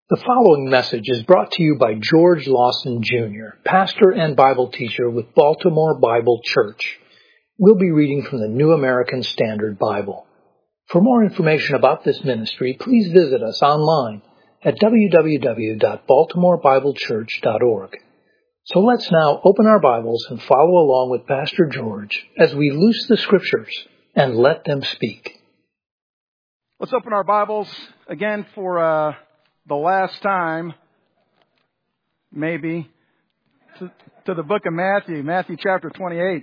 The following message is brought to you by George Lawson Jr., pastor and Bible teacher with Baltimore Bible Church. We'll be reading from the New American Standard Bible. For more information about this ministry, please visit us online at www.baltimorebiblechurch.org. So let's now open our Bibles and follow along with Pastor George as we loose the Scriptures and let them speak. Let's open our Bibles again for the last time, maybe, to the book of Matthew chapter 28.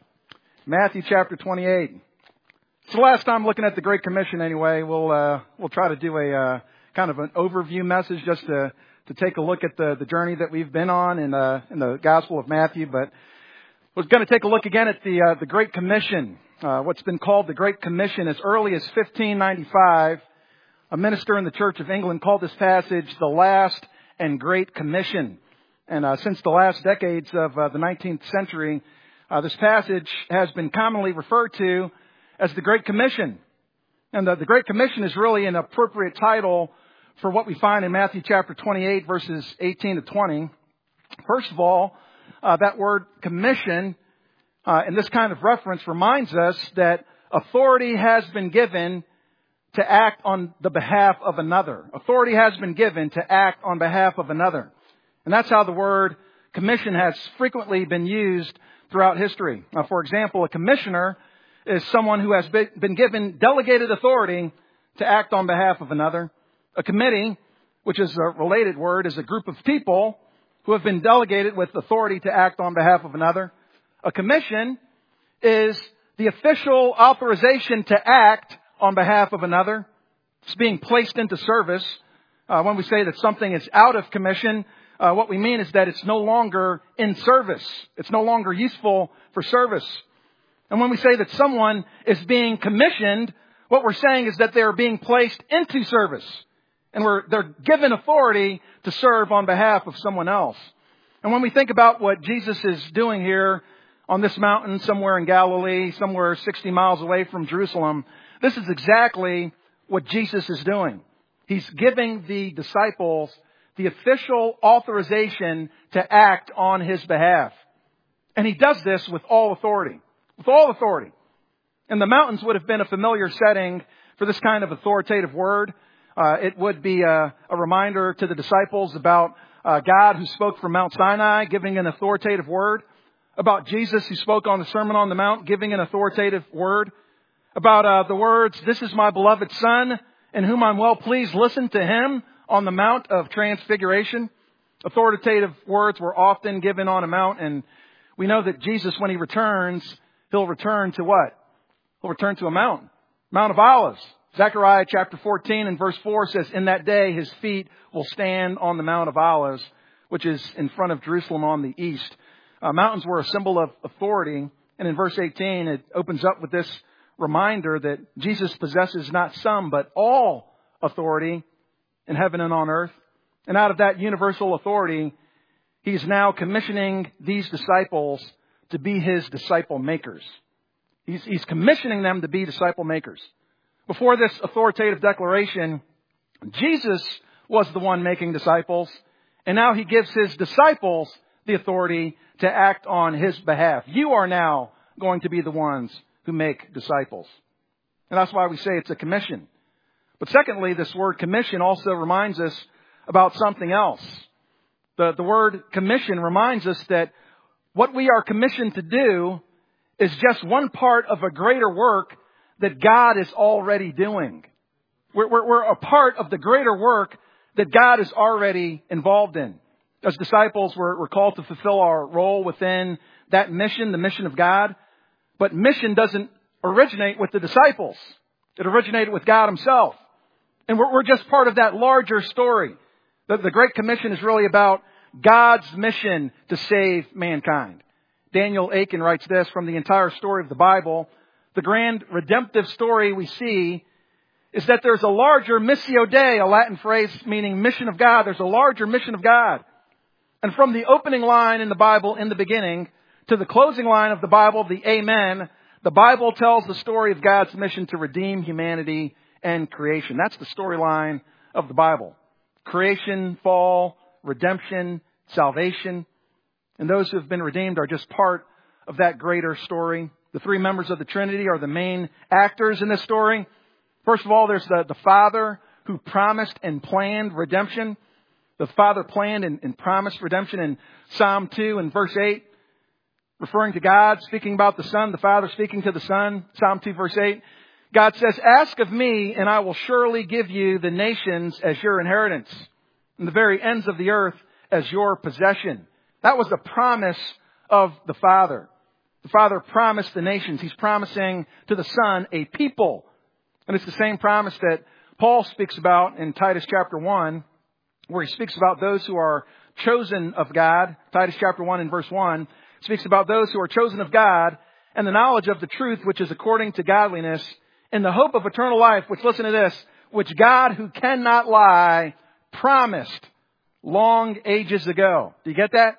Matthew chapter 28. It's the last time looking at the Great Commission anyway. We'll try to do a kind of an overview message just to take a look at the journey that we've been on in the Gospel of Matthew. But we're going to take a look again at the Great Commission, what's been called the Great Commission. As early as 1595, a minister in the Church of England called this passage the Last and Great Commission. And since the last decades of the 19th century, this passage has been commonly referred to as the Great Commission. And the Great Commission is really an appropriate title for what we find in Matthew chapter 28, verses 18 to 20. First of all, that word commission in this kind of reference reminds us that authority has been given to act on the behalf of another. Authority has been given to act on behalf of another. And that's how the word commission has frequently been used throughout history. For example, a commissioner is someone who has been given delegated authority to act on behalf of another. A committee, which is a related word, is a group of people who have been delegated with authority to act on behalf of another. A commission is the official authorization to act on behalf of another. It's being placed into service. When we say that something is out of commission, what we mean is that it's no longer in service. It's no longer useful for service. And when we say that someone is being commissioned, what we're saying is that they're being placed into service. And they're given authority to serve on behalf of someone else. And when we think about what Jesus is doing here on this mountain somewhere in Galilee, somewhere 60 miles away from Jerusalem, this is exactly what Jesus is doing. He's giving the disciples the official authorization to act on His behalf. And He does this with all authority. With all authority. And the mountains would have been a familiar setting for this kind of authoritative word. It would be a reminder to the disciples about God who spoke from Mount Sinai, giving an authoritative word. About Jesus who spoke on the Sermon on the Mount, giving an authoritative word. About the words, "This is my beloved Son, in whom I'm well pleased. Listen to Him," on the Mount of Transfiguration. Authoritative words were often given on a mount, and we know that Jesus, when He returns, He'll return to what? He'll return to a mountain. Mount of Olives. Zechariah chapter 14 and verse 4 says, "In that day His feet will stand on the Mount of Olives," which is in front of Jerusalem on the east. Mountains were a symbol of authority, and in verse 18 it opens up with this reminder that Jesus possesses not some, but all authority in heaven and on earth. And out of that universal authority, He's now commissioning these disciples to be His disciple makers. He's commissioning them to be disciple makers. Before this authoritative declaration, Jesus was the one making disciples, and now He gives His disciples the authority to act on His behalf. You are now going to be the ones who make disciples. And that's why we say it's a commission. But secondly, this word commission also reminds us about something else. The word commission reminds us that what we are commissioned to do is just one part of a greater work that God is already doing. We're a part of the greater work that God is already involved in. As disciples, we're called to fulfill our role within that mission, the mission of God. But mission doesn't originate with the disciples. It originated with God Himself. And we're just part of that larger story. The Great Commission is really about God's mission to save mankind. Daniel Aiken writes this: "From the entire story of the Bible, the grand redemptive story we see is that there's a larger missio Dei, a Latin phrase meaning mission of God. There's a larger mission of God. And from the opening line in the Bible, in the beginning, to the closing line of the Bible, the Amen, the Bible tells the story of God's mission to redeem humanity and creation." That's the storyline of the Bible. Creation, fall, redemption, salvation. And those who have been redeemed are just part of that greater story. The three members of the Trinity are the main actors in this story. First of all, there's the Father who promised and planned redemption. The Father planned and promised redemption in Psalm 2 and verse 8. Referring to God, speaking about the Son, the Father speaking to the Son. Psalm 2 verse 8. God says, "Ask of me, and I will surely give you the nations as your inheritance, and the very ends of the earth as your possession." That was the promise of the Father. The Father promised the nations. He's promising to the Son a people. And it's the same promise that Paul speaks about in Titus chapter 1, where he speaks about those who are chosen of God. Titus chapter 1 and verse 1 speaks about those who are chosen of God and the knowledge of the truth, which is according to godliness, in the hope of eternal life, which, listen to this, which God, who cannot lie, promised long ages ago. Do you get that?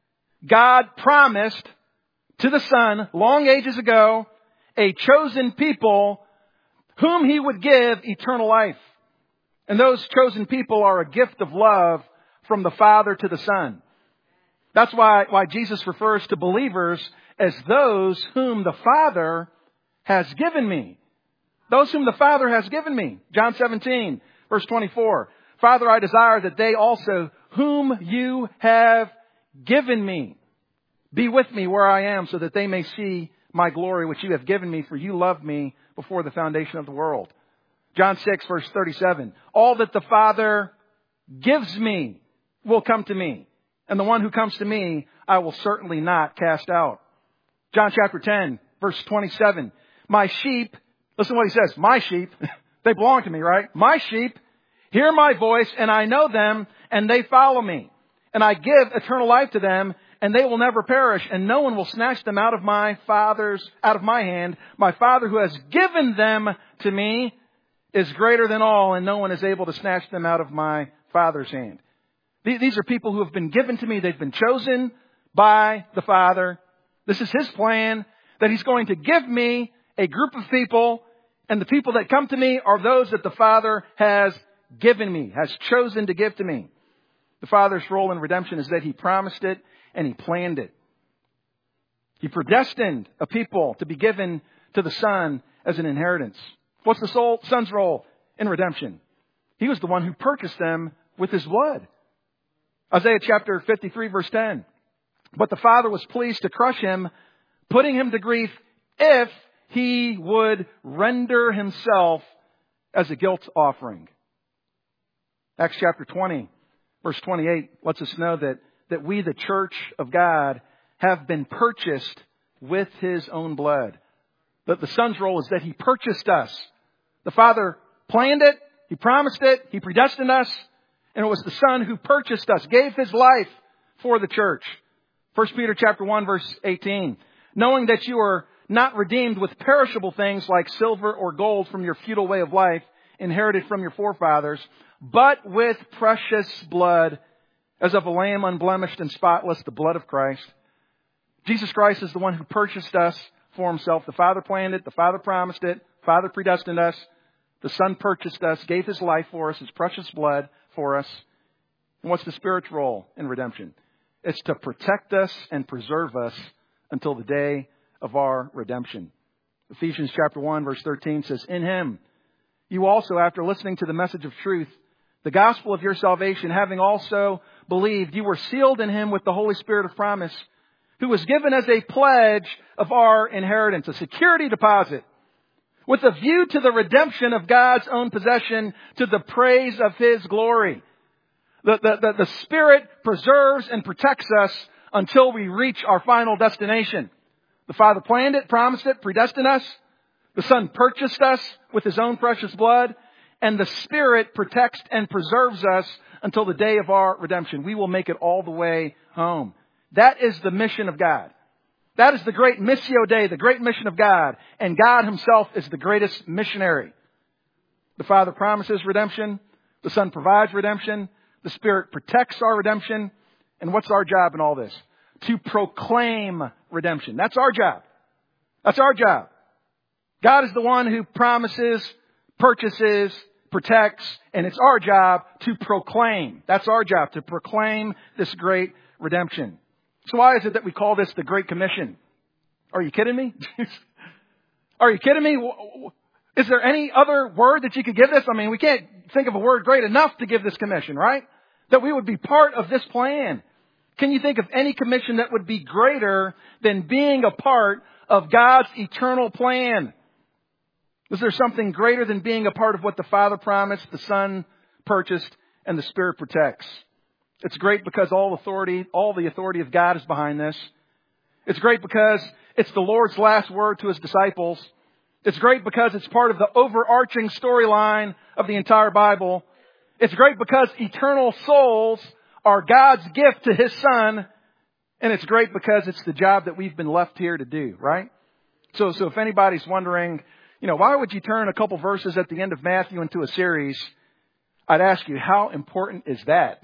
God promised to the Son long ages ago a chosen people whom He would give eternal life. And those chosen people are a gift of love from the Father to the Son. That's why Jesus refers to believers as those whom the Father has given me. Those whom the Father has given me. John 17, verse 24. "Father, I desire that they also whom you have given me be with me where I am, so that they may see my glory which you have given me, for you loved me before the foundation of the world." John 6, verse 37. "All that the Father gives me will come to me, and the one who comes to me I will certainly not cast out." John chapter 10, verse 27. "My sheep," listen to what he says, "my sheep," they belong to me, right? "My sheep hear my voice, and I know them, and they follow me. And I give eternal life to them, and they will never perish, and no one will snatch them out of my hand. My Father who has given them to me is greater than all, and no one is able to snatch them out of my Father's hand." These are people who have been given to me. They've been chosen by the Father. This is His plan, that He's going to give me a group of people, and the people that come to me are those that the Father has given me, has chosen to give to me. The Father's role in redemption is that He promised it and He planned it. He predestined a people to be given to the Son as an inheritance. What's the Son's role in redemption? He was the one who purchased them with His blood. Isaiah chapter 53 verse 10. "But the Father was pleased to crush Him, putting Him to grief, if He would render Himself as a guilt offering." Acts chapter 20 verse 28 lets us know that we, the church of God, have been purchased with His own blood. That the Son's role is that He purchased us. The Father planned it, He promised it, He predestined us, and it was the Son who purchased us, gave His life for the church. 1 Peter chapter 1 verse 18. "Knowing that you are not redeemed with perishable things like silver or gold from your futile way of life, inherited from your forefathers, but with precious blood, as of a lamb unblemished and spotless, the blood of Christ." Jesus Christ is the one who purchased us for Himself. The Father planned it. The Father promised it. The Father predestined us. The Son purchased us, gave His life for us, His precious blood for us. And what's the Spirit's role in redemption? It's to protect us and preserve us until the day of our redemption. Ephesians chapter 1 verse 13 says, "In Him you also, after listening to the message of truth, the gospel of your salvation, having also believed, you were sealed in Him with the Holy Spirit of promise, who was given as a pledge of our inheritance," a security deposit, "with a view to the redemption of God's own possession, to the praise of His glory." The Spirit preserves and protects us until we reach our final destination. The Father planned it, promised it, predestined us. The Son purchased us with His own precious blood. And the Spirit protects and preserves us until the day of our redemption. We will make it all the way home. That is the mission of God. That is the great Missio Dei, the great mission of God. And God Himself is the greatest missionary. The Father promises redemption. The Son provides redemption. The Spirit protects our redemption. And what's our job in all this? To proclaim redemption. That's our job. That's our job. God is the one who promises, purchases, protects, and it's our job to proclaim. That's our job, to proclaim this great redemption. So why is it that we call this the Great Commission? Are you kidding me? Are you kidding me? Is there any other word that you could give this? I mean, we can't think of a word great enough to give this commission, right? That we would be part of this plan. Can you think of any commission that would be greater than being a part of God's eternal plan? Is there something greater than being a part of what the Father promised, the Son purchased, and the Spirit protects? It's great because all the authority of God is behind this. It's great because it's the Lord's last word to His disciples. It's great because it's part of the overarching storyline of the entire Bible. It's great because eternal souls are God's gift to His Son. And it's great because it's the job that we've been left here to do, right? So if anybody's wondering, why would you turn a couple verses at the end of Matthew into a series? I'd ask you, how important is that?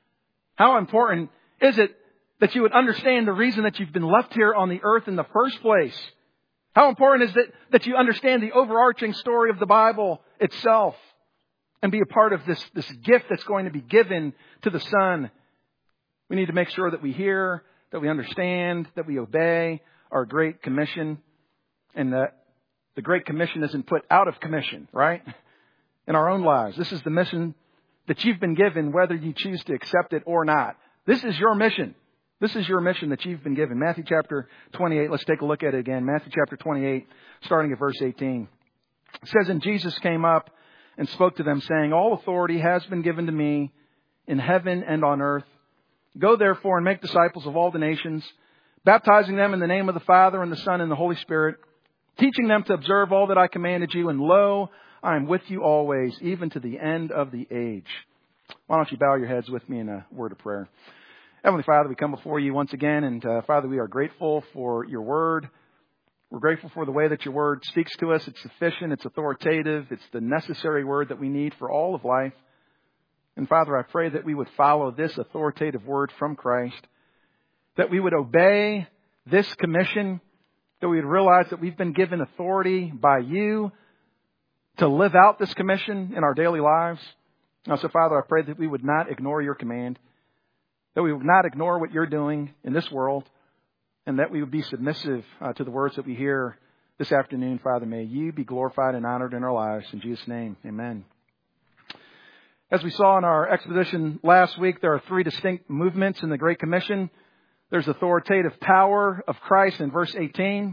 How important is it that you would understand the reason that you've been left here on the earth in the first place? How important is it that you understand the overarching story of the Bible itself and be a part of this gift that's going to be given to the Son? We need to make sure that we hear, that we understand, that we obey our Great Commission, and that the Great Commission isn't put out of commission, right? In our own lives. This is the mission that you've been given, whether you choose to accept it or not. This is your mission. This is your mission that you've been given. Matthew chapter 28. Let's take a look at it again. Matthew chapter 28, starting at verse 18. It says, "And Jesus came up and spoke to them, saying, 'All authority has been given to me in heaven and on earth. Go therefore and make disciples of all the nations, baptizing them in the name of the Father and the Son and the Holy Spirit, teaching them to observe all that I commanded you. And lo, I am with you always, even to the end of the age.'" Why don't you bow your heads with me in a word of prayer. Heavenly Father, we come before you once again, and Father, we are grateful for your word. We're grateful for the way that your word speaks to us. It's sufficient, it's authoritative, it's the necessary word that we need for all of life. And Father, I pray that we would follow this authoritative word from Christ, that we would obey this commission, that we would realize that we've been given authority by you to live out this commission in our daily lives. Now, so Father, I pray that we would not ignore your command, that we would not ignore what you're doing in this world, and that we would be submissive to the words that we hear this afternoon. Father, may you be glorified and honored in our lives. In Jesus' name, amen. As we saw in our exposition last week, there are three distinct movements in the Great Commission. There's authoritative power of Christ in verse 18.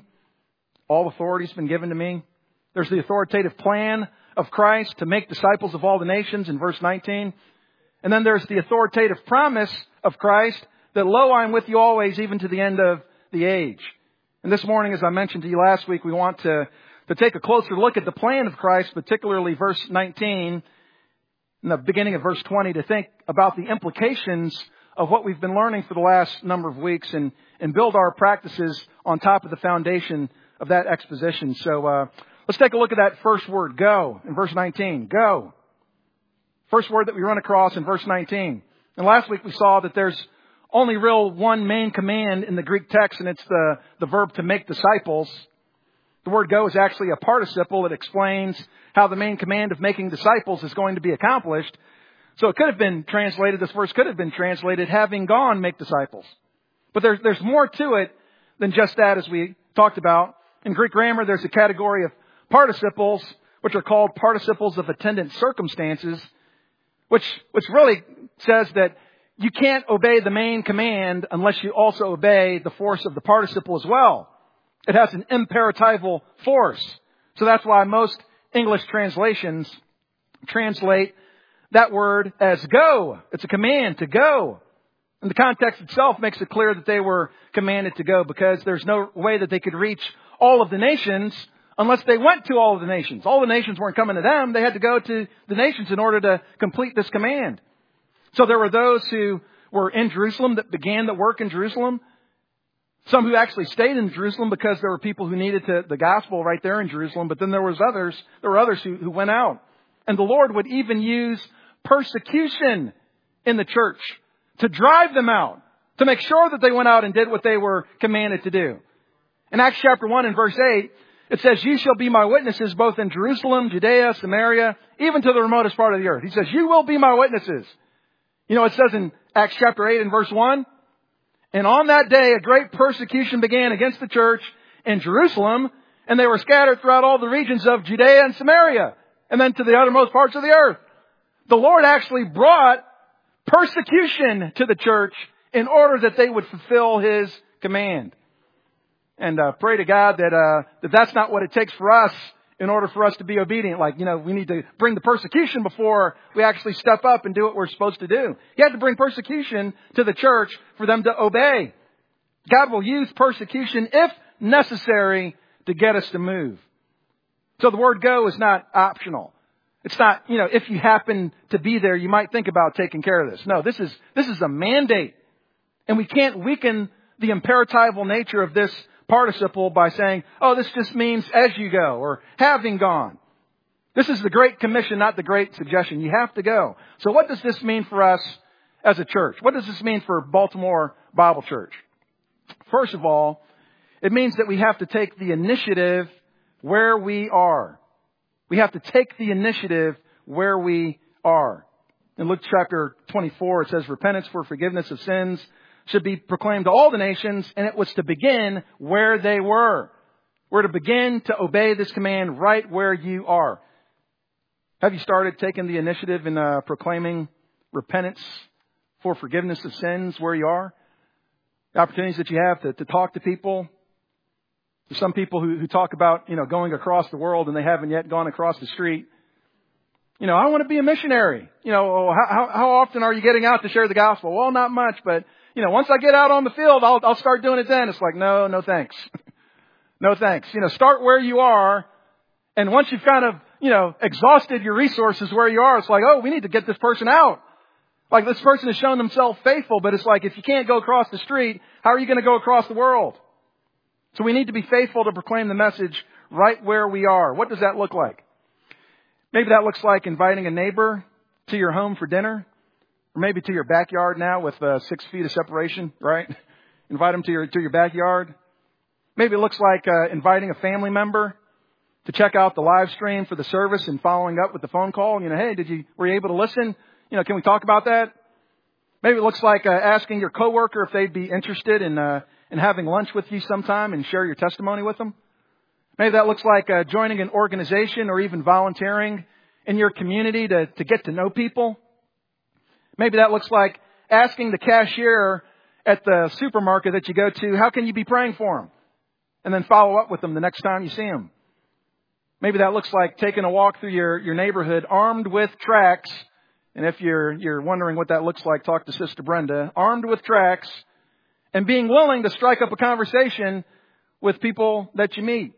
All authority has been given to me. There's the authoritative plan of Christ to make disciples of all the nations in verse 19. And then there's the authoritative promise of Christ that, lo, I am with you always, even to the end of the age. And this morning, as I mentioned to you last week, we want to take a closer look at the plan of Christ, particularly verse 19 and the beginning of verse 20, to think about the implications of what we've been learning for the last number of weeks and build our practices on top of the foundation of that exposition. So let's take a look at that first word, go, in verse 19. Go. First word that we run across in verse 19. And last week we saw that there's only real one main command in the Greek text, and it's the verb to make disciples. The word go is actually a participle that explains how the main command of making disciples is going to be accomplished. So it could have been translated, this verse could have been translated, having gone, make disciples. But there's more to it than just that, as we talked about. In Greek grammar, there's a category of participles, which are called participles of attendant circumstances, which really says that you can't obey the main command unless you also obey the force of the participle as well. It has an imperatival force. So that's why most English translations translate that word as go. It's a command to go. And the context itself makes it clear that they were commanded to go, because there's no way that they could reach all of the nations unless they went to all of the nations. All the nations weren't coming to them. They had to go to the nations in order to complete this command. So there were those who were in Jerusalem that began the work in Jerusalem. Some who actually stayed in Jerusalem because there were people who needed the gospel right there in Jerusalem. But then there were others who went out. And the Lord would even use persecution in the church to drive them out, to make sure that they went out and did what they were commanded to do. In Acts chapter 1 and verse 8, It says, "You shall be my witnesses both in Jerusalem, Judea, Samaria, even to the remotest part of the earth." He says, "You will be my witnesses." You know, it says in Acts chapter 8 and verse 1, "And on that day a great persecution began against the church in Jerusalem, and they were scattered throughout all the regions of Judea and Samaria, and then to the uttermost parts of the earth." The Lord actually brought persecution to the church in order that they would fulfill His command. And pray to God that that's not what it takes for us in order for us to be obedient. Like, you know, we need to bring the persecution before we actually step up and do what we're supposed to do. He had to bring persecution to the church for them to obey. God will use persecution, if necessary, to get us to move. So the word go is not optional. It's not, you know, if you happen to be there, you might think about taking care of this. No, this is a mandate. And we can't weaken the imperatival nature of this participle by saying, "Oh, this just means as you go," or having gone. This is the Great Commission, not the Great Suggestion. You have to go. So what does this mean for us as a church? What does this mean for Baltimore Bible Church? First of all, it means that we have to take the initiative where we are. We have to take the initiative where we are. In Luke chapter 24, it says, "Repentance for forgiveness of sins should be proclaimed to all the nations," and it was to begin where they were. We're to begin to obey this command right where you are. Have you started taking the initiative in proclaiming repentance for forgiveness of sins where you are? The opportunities that you have to talk to people. There's some people who talk about, you know, going across the world and they haven't yet gone across the street. You know, "I want to be a missionary." You know, how often are you getting out to share the gospel? "Well, not much, but you know, once I get out on the field, I'll start doing it then." It's like, no thanks. No thanks. You know, start where you are. And once you've kind of, you know, exhausted your resources where you are, it's like, "Oh, we need to get this person out." Like, this person has shown themselves faithful, but it's like, if you can't go across the street, how are you going to go across the world? So we need to be faithful to proclaim the message right where we are. What does that look like? Maybe that looks like inviting a neighbor to your home for dinner. Or maybe to your backyard now with 6 feet of separation, right? Invite them to your backyard. Maybe it looks like inviting a family member to check out the live stream for the service and following up with the phone call. You know, "Hey, were you able to listen? You know, can we talk about that?" Maybe it looks like asking your coworker if they'd be interested in having lunch with you sometime and share your testimony with them. Maybe that looks like joining an organization or even volunteering in your community to get to know people. Maybe that looks like asking the cashier at the supermarket that you go to, "How can you be praying for them?" And then follow up with them the next time you see them. Maybe that looks like taking a walk through your neighborhood armed with tracts. And if you're wondering what that looks like, talk to Sister Brenda. Armed with tracts and being willing to strike up a conversation with people that you meet.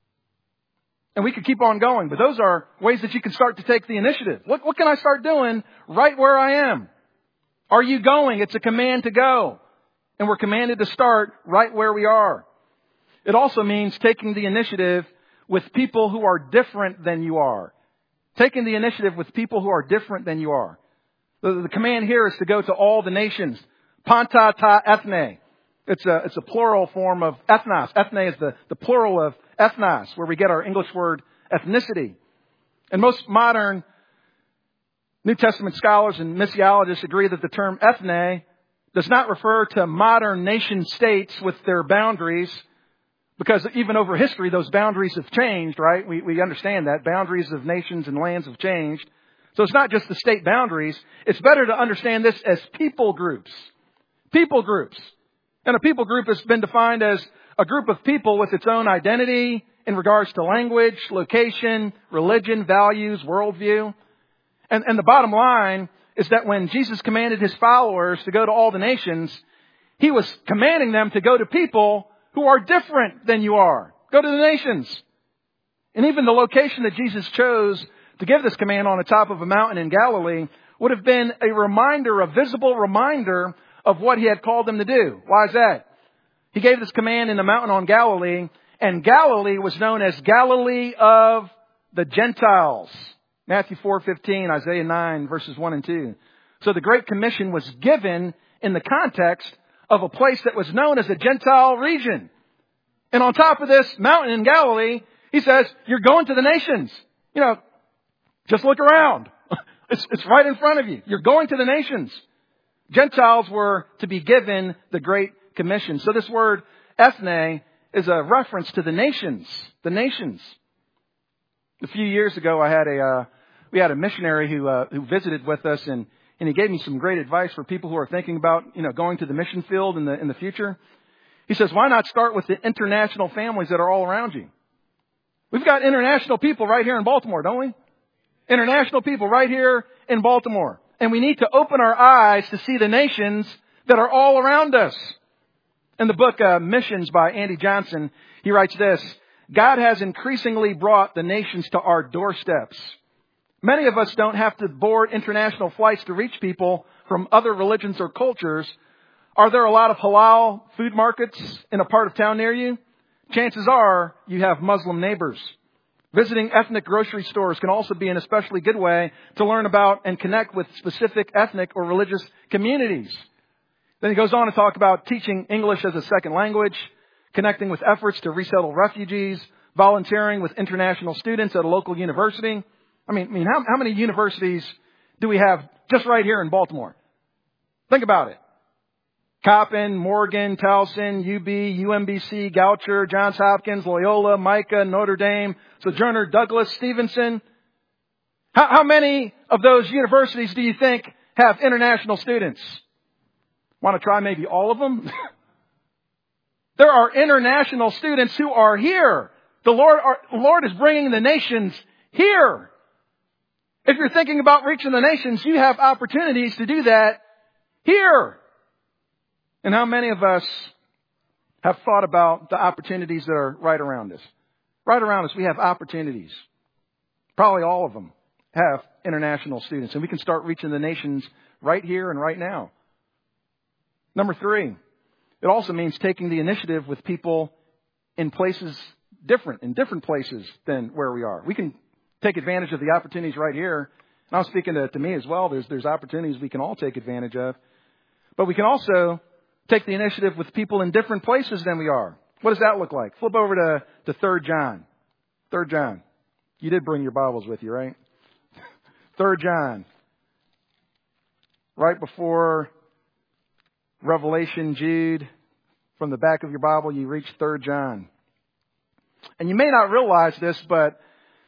And we could keep on going, but those are ways that you can start to take the initiative. What can I start doing right where I am? Are you going? It's a command to go. And we're commanded to start right where we are. It also means taking the initiative with people who are different than you are. Taking the initiative with people who are different than you are. The command here is to go to all the nations. Panta ta ethne. It's a plural form of ethnos. Ethne is the plural of ethnos, where we get our English word ethnicity. And most modern New Testament scholars and missiologists agree that the term ethne does not refer to modern nation states with their boundaries, because even over history, those boundaries have changed, right? We understand that. Boundaries of nations and lands have changed. So it's not just the state boundaries. It's better to understand this as people groups. People groups. And a people group has been defined as a group of people with its own identity in regards to language, location, religion, values, worldview. And the bottom line is that when Jesus commanded His followers to go to all the nations, He was commanding them to go to people who are different than you are. Go to the nations. And even the location that Jesus chose to give this command on the top of a mountain in Galilee would have been a reminder, a visible reminder of what He had called them to do. Why is that? He gave this command in the mountain on Galilee, and Galilee was known as Galilee of the Gentiles. Matthew 4:15, Isaiah 9, verses 1 and 2. So the Great Commission was given in the context of a place that was known as a Gentile region. And on top of this mountain in Galilee, He says, you're going to the nations. Just look around. It's right in front of you. You're going to the nations. Gentiles were to be given the Great Commission. So this word ethne is a reference to the nations. The nations. A few years ago, we had a missionary who visited with us, and he gave me some great advice for people who are thinking about going to the mission field in the future. He says, why not start with the international families that are all around you? We've got international people right here in Baltimore, don't we? International people right here in Baltimore. And we need to open our eyes to see the nations that are all around us. In the book Missions by Andy Johnson, he writes this: God has increasingly brought the nations to our doorsteps. Many of us don't have to board international flights to reach people from other religions or cultures. Are there a lot of halal food markets in a part of town near you? Chances are you have Muslim neighbors. Visiting ethnic grocery stores can also be an especially good way to learn about and connect with specific ethnic or religious communities. Then he goes on to talk about teaching English as a second language, connecting with efforts to resettle refugees, volunteering with international students at a local university. I mean, how many universities do we have just right here in Baltimore? Think about it. Coppin, Morgan, Towson, UB, UMBC, Goucher, Johns Hopkins, Loyola, Micah, Notre Dame, Sojourner, Douglas, Stevenson. How many of those universities do you think have international students? Want to try maybe all of them? There are international students who are here. The Lord is bringing the nations here. If you're thinking about reaching the nations, you have opportunities to do that here. And how many of us have thought about the opportunities that are right around us? Right around us, we have opportunities. Probably all of them have international students. And we can start reaching the nations right here and right now. Number 3, it also means taking the initiative with people in different places than where we are. We can take advantage of the opportunities right here. And I'm speaking to me as well. There's opportunities we can all take advantage of. But we can also take the initiative with people in different places than we are. What does that look like? Flip over to 3 John. 3 John. You did bring your Bibles with you, right? 3 John. Right before Revelation, Jude. From the back of your Bible, you reach 3 John. And you may not realize this, but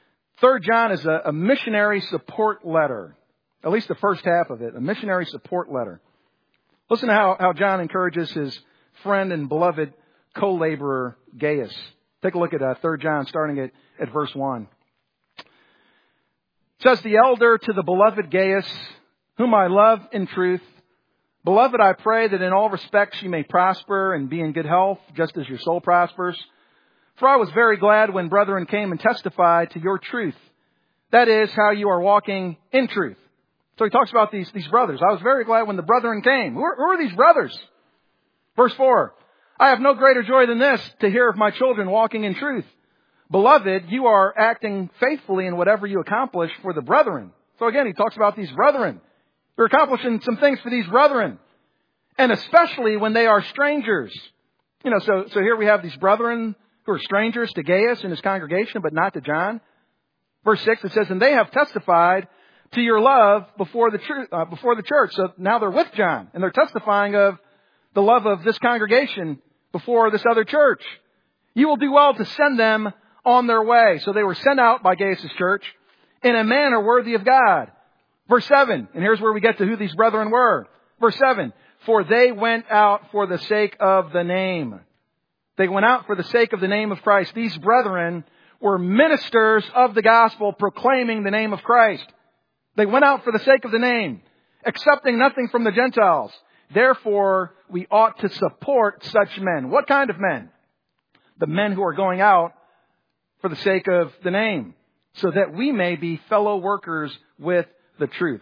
3 John is a missionary support letter. At least the first half of it, a missionary support letter. Listen to how John encourages his friend and beloved co-laborer Gaius. Take a look at 3 John, starting at verse 1. It says, the elder to the beloved Gaius, whom I love in truth. Beloved, I pray that in all respects you may prosper and be in good health, just as your soul prospers. For I was very glad when brethren came and testified to your truth. That is, how you are walking in truth. So he talks about these brothers. I was very glad when the brethren came. Who are these brothers? Verse 4. I have no greater joy than this, to hear of my children walking in truth. Beloved, you are acting faithfully in whatever you accomplish for the brethren. So again, he talks about these brethren. You're accomplishing some things for these brethren. And especially when they are strangers. So here we have these brethren who are strangers to Gaius and his congregation, but not to John. Verse 6, it says, and they have testified to your love before the church. So now they're with John, and they're testifying of the love of this congregation before this other church. You will do well to send them on their way. So they were sent out by Gaius' church in a manner worthy of God. Verse 7, and here's where we get to who these brethren were. Verse 7, for they went out for the sake of the name. They went out for the sake of the name of Christ. These brethren were ministers of the gospel, proclaiming the name of Christ. They went out for the sake of the name, accepting nothing from the Gentiles. Therefore, we ought to support such men. What kind of men? The men who are going out for the sake of the name, so that we may be fellow workers with the truth.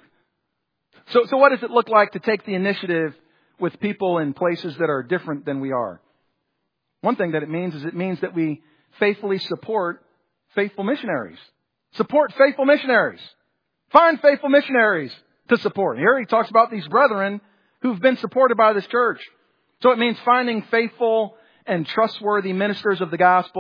So what does it look like to take the initiative with people in places that are different than we are? One thing that it means that we faithfully support faithful missionaries. Support faithful missionaries. Find faithful missionaries to support. Here he talks about these brethren who've been supported by this church. So it means finding faithful and trustworthy ministers of the gospel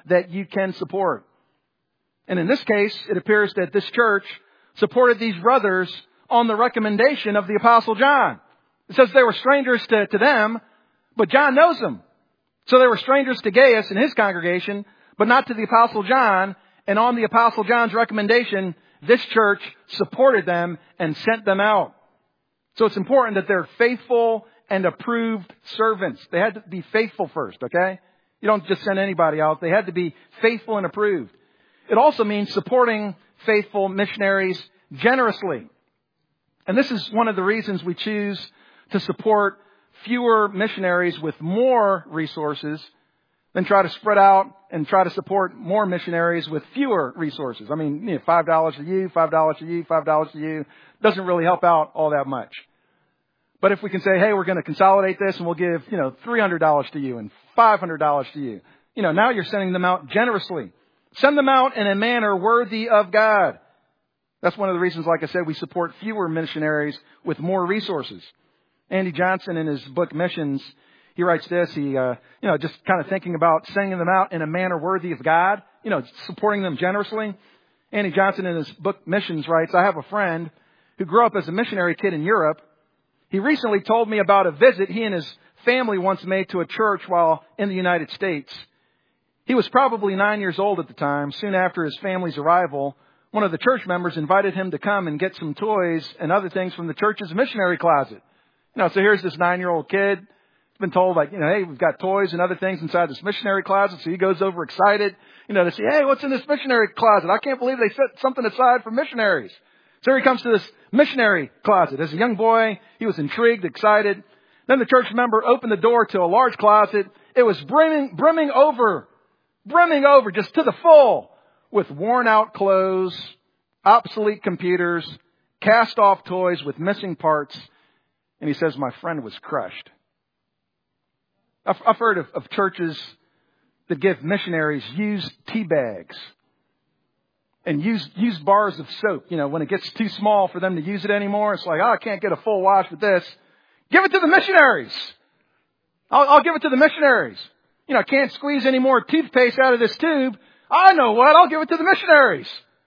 that you can support. And in this case, it appears that this church supported these brothers on the recommendation of the Apostle John. It says they were strangers to them, but John knows them. So they were strangers to Gaius and his congregation, but not to the Apostle John. And on the Apostle John's recommendation, this church supported them and sent them out. So it's important that they're faithful and approved servants. They had to be faithful first, okay? You don't just send anybody out. They had to be faithful and approved. It also means supporting faithful missionaries generously. And this is one of the reasons we choose to support fewer missionaries with more resources than try to spread out and try to support more missionaries with fewer resources. I mean, $5 to you, $5 to you, $5 to you doesn't really help out all that much. But if we can say, hey, we're going to consolidate this and we'll give, $300 to you and $500 to you. Now you're sending them out generously. Send them out in a manner worthy of God. That's one of the reasons, like I said, we support fewer missionaries with more resources. Andy Johnson, in his book Missions, he writes this. He, just kind of thinking about sending them out in a manner worthy of God, supporting them generously. Andy Johnson, in his book Missions, writes, I have a friend who grew up as a missionary kid in Europe. He recently told me about a visit he and his family once made to a church while in the United States. He was probably 9 years old at the time. Soon after his family's arrival, one of the church members invited him to come and get some toys and other things from the church's missionary closet. So here's this 9-year-old kid. He's been told, hey, we've got toys and other things inside this missionary closet. So he goes over excited, to see, hey, what's in this missionary closet? I can't believe they set something aside for missionaries. So he comes to this missionary closet. As a young boy, he was intrigued, excited. Then the church member opened the door to a large closet. It was brimming over just to the full with worn out clothes, obsolete computers, cast off toys with missing parts. And he says, my friend was crushed. I've heard of churches that give missionaries used tea bags and used bars of soap. When it gets too small for them to use it anymore, it's like, I can't get a full wash with this. Give it to the missionaries. I'll give it to the missionaries. I can't squeeze any more toothpaste out of this tube. I know what, I'll give it to the missionaries.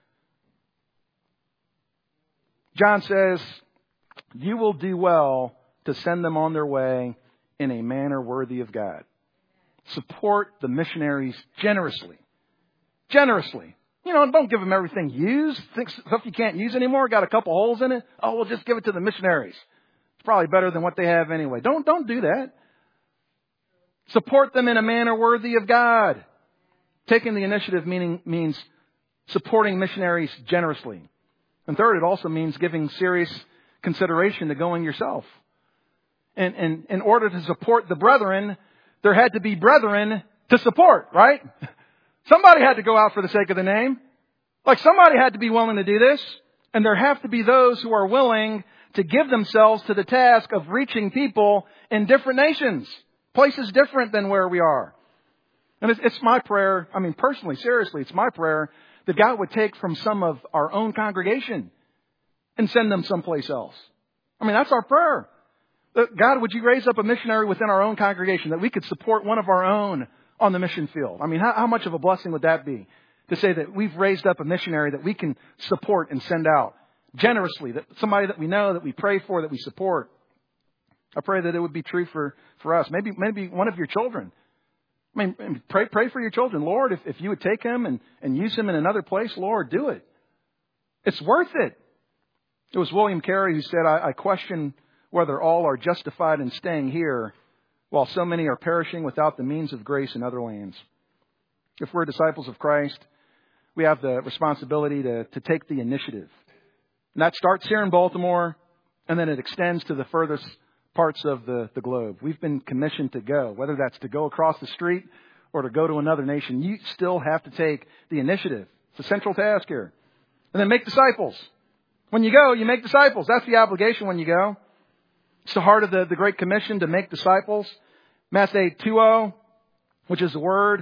John says, you will do well to send them on their way in a manner worthy of God. Support the missionaries generously. Generously. Don't give them everything used. Stuff you can't use anymore, got a couple holes in it. Oh, we'll just give it to the missionaries. It's probably better than what they have anyway. Don't do that. Support them in a manner worthy of God. Taking the initiative means supporting missionaries generously. And third, it also means giving serious consideration to going yourself. And in order to support the brethren, there had to be brethren to support, right? Somebody had to go out for the sake of the name. Somebody had to be willing to do this. And there have to be those who are willing to give themselves to the task of reaching people in different nations, places different than where we are. And it's my prayer, personally, seriously, it's my prayer that God would take from some of our own congregation and send them someplace else. That's our prayer. God, would you raise up a missionary within our own congregation that we could support one of our own on the mission field? How much of a blessing would that be to say that we've raised up a missionary that we can support and send out generously, that somebody that we know, that we pray for, that we support. I pray that it would be true for us. Maybe one of your children. Pray for your children. Lord, if you would take him and use him in another place, Lord, do it. It's worth it. It was William Carey who said, I question whether all are justified in staying here while so many are perishing without the means of grace in other lands. If we're disciples of Christ, we have the responsibility to take the initiative. And that starts here in Baltimore, and then it extends to the furthest parts of the globe. We've been commissioned to go, whether that's to go across the street or to go to another nation. You still have to take the initiative. It's a central task here. And then make disciples. When you go, you make disciples. That's the obligation when you go. It's the heart of the Great Commission to make disciples. Matheuo, which is the word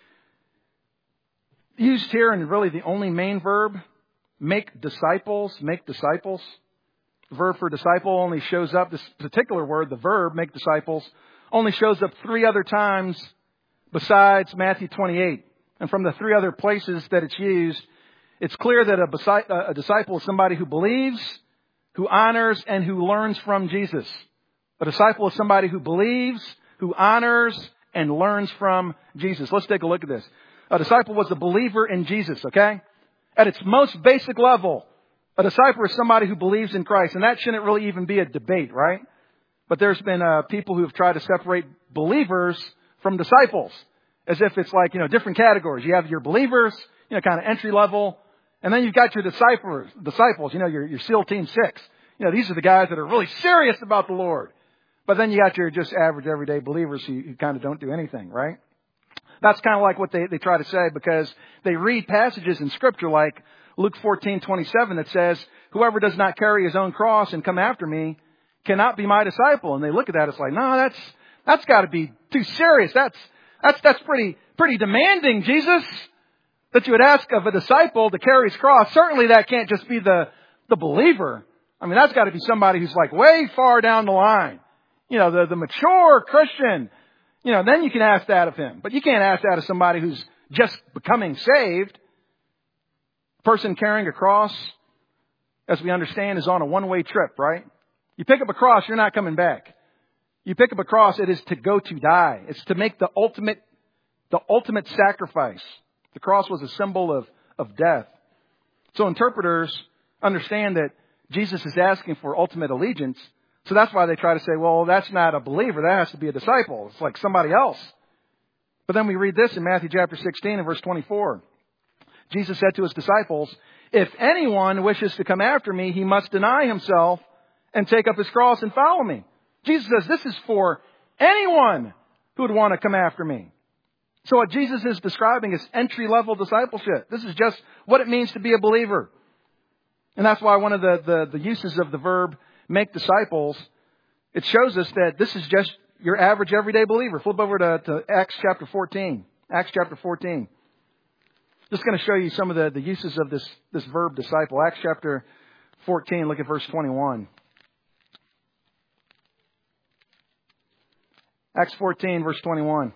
used here and really the only main verb. Make disciples. Make disciples. The verb for disciple only shows up, this particular word, the verb, make disciples, only shows up 3 other times besides Matthew 28. And from the three other places that it's used, it's clear that a disciple is somebody who believes, who honors, and who learns from Jesus. A disciple is somebody who believes, who honors, and learns from Jesus. Let's take a look at this. A disciple was a believer in Jesus, okay? At its most basic level, a disciple is somebody who believes in Christ. And that shouldn't really even be a debate, right? But there's been people who have tried to separate believers from disciples, as if it's like, different categories. You have your believers, kind of entry level, and then you've got your disciples, your SEAL Team 6. These are the guys that are really serious about the Lord. But then you got your just average everyday believers who kind of don't do anything, right? That's kind of like what they try to say, because they read passages in Scripture like Luke 14:27 that says, whoever does not carry his own cross and come after me cannot be my disciple. And they look at that, it's like, no, that's got to be too serious. That's pretty demanding, Jesus, that you would ask of a disciple to carry his cross. Certainly that can't just be the believer. I mean, that's got to be somebody who's like way far down the line. The mature Christian. Then you can ask that of him. But you can't ask that of somebody who's just becoming saved. A person carrying a cross, as we understand, is on a one-way trip, right? You pick up a cross, you're not coming back. You pick up a cross, it is to go to die. It's to make the ultimate sacrifice. The cross was a symbol of death. So interpreters understand that Jesus is asking for ultimate allegiance. So that's why they try to say, well, that's not a believer. That has to be a disciple. It's like somebody else. But then we read this in Matthew chapter 16 and verse 24. Jesus said to his disciples, if anyone wishes to come after me, he must deny himself and take up his cross and follow me. Jesus says this is for anyone who would want to come after me. So what Jesus is describing is entry-level discipleship. This is just what it means to be a believer. And that's why one of the uses of the verb make disciples, it shows us that this is just your average everyday believer. Flip over to Acts chapter 14. Acts chapter 14. Just going to show you some of the uses of this verb disciple. Acts chapter 14, look at verse 21. Acts 14, verse 21.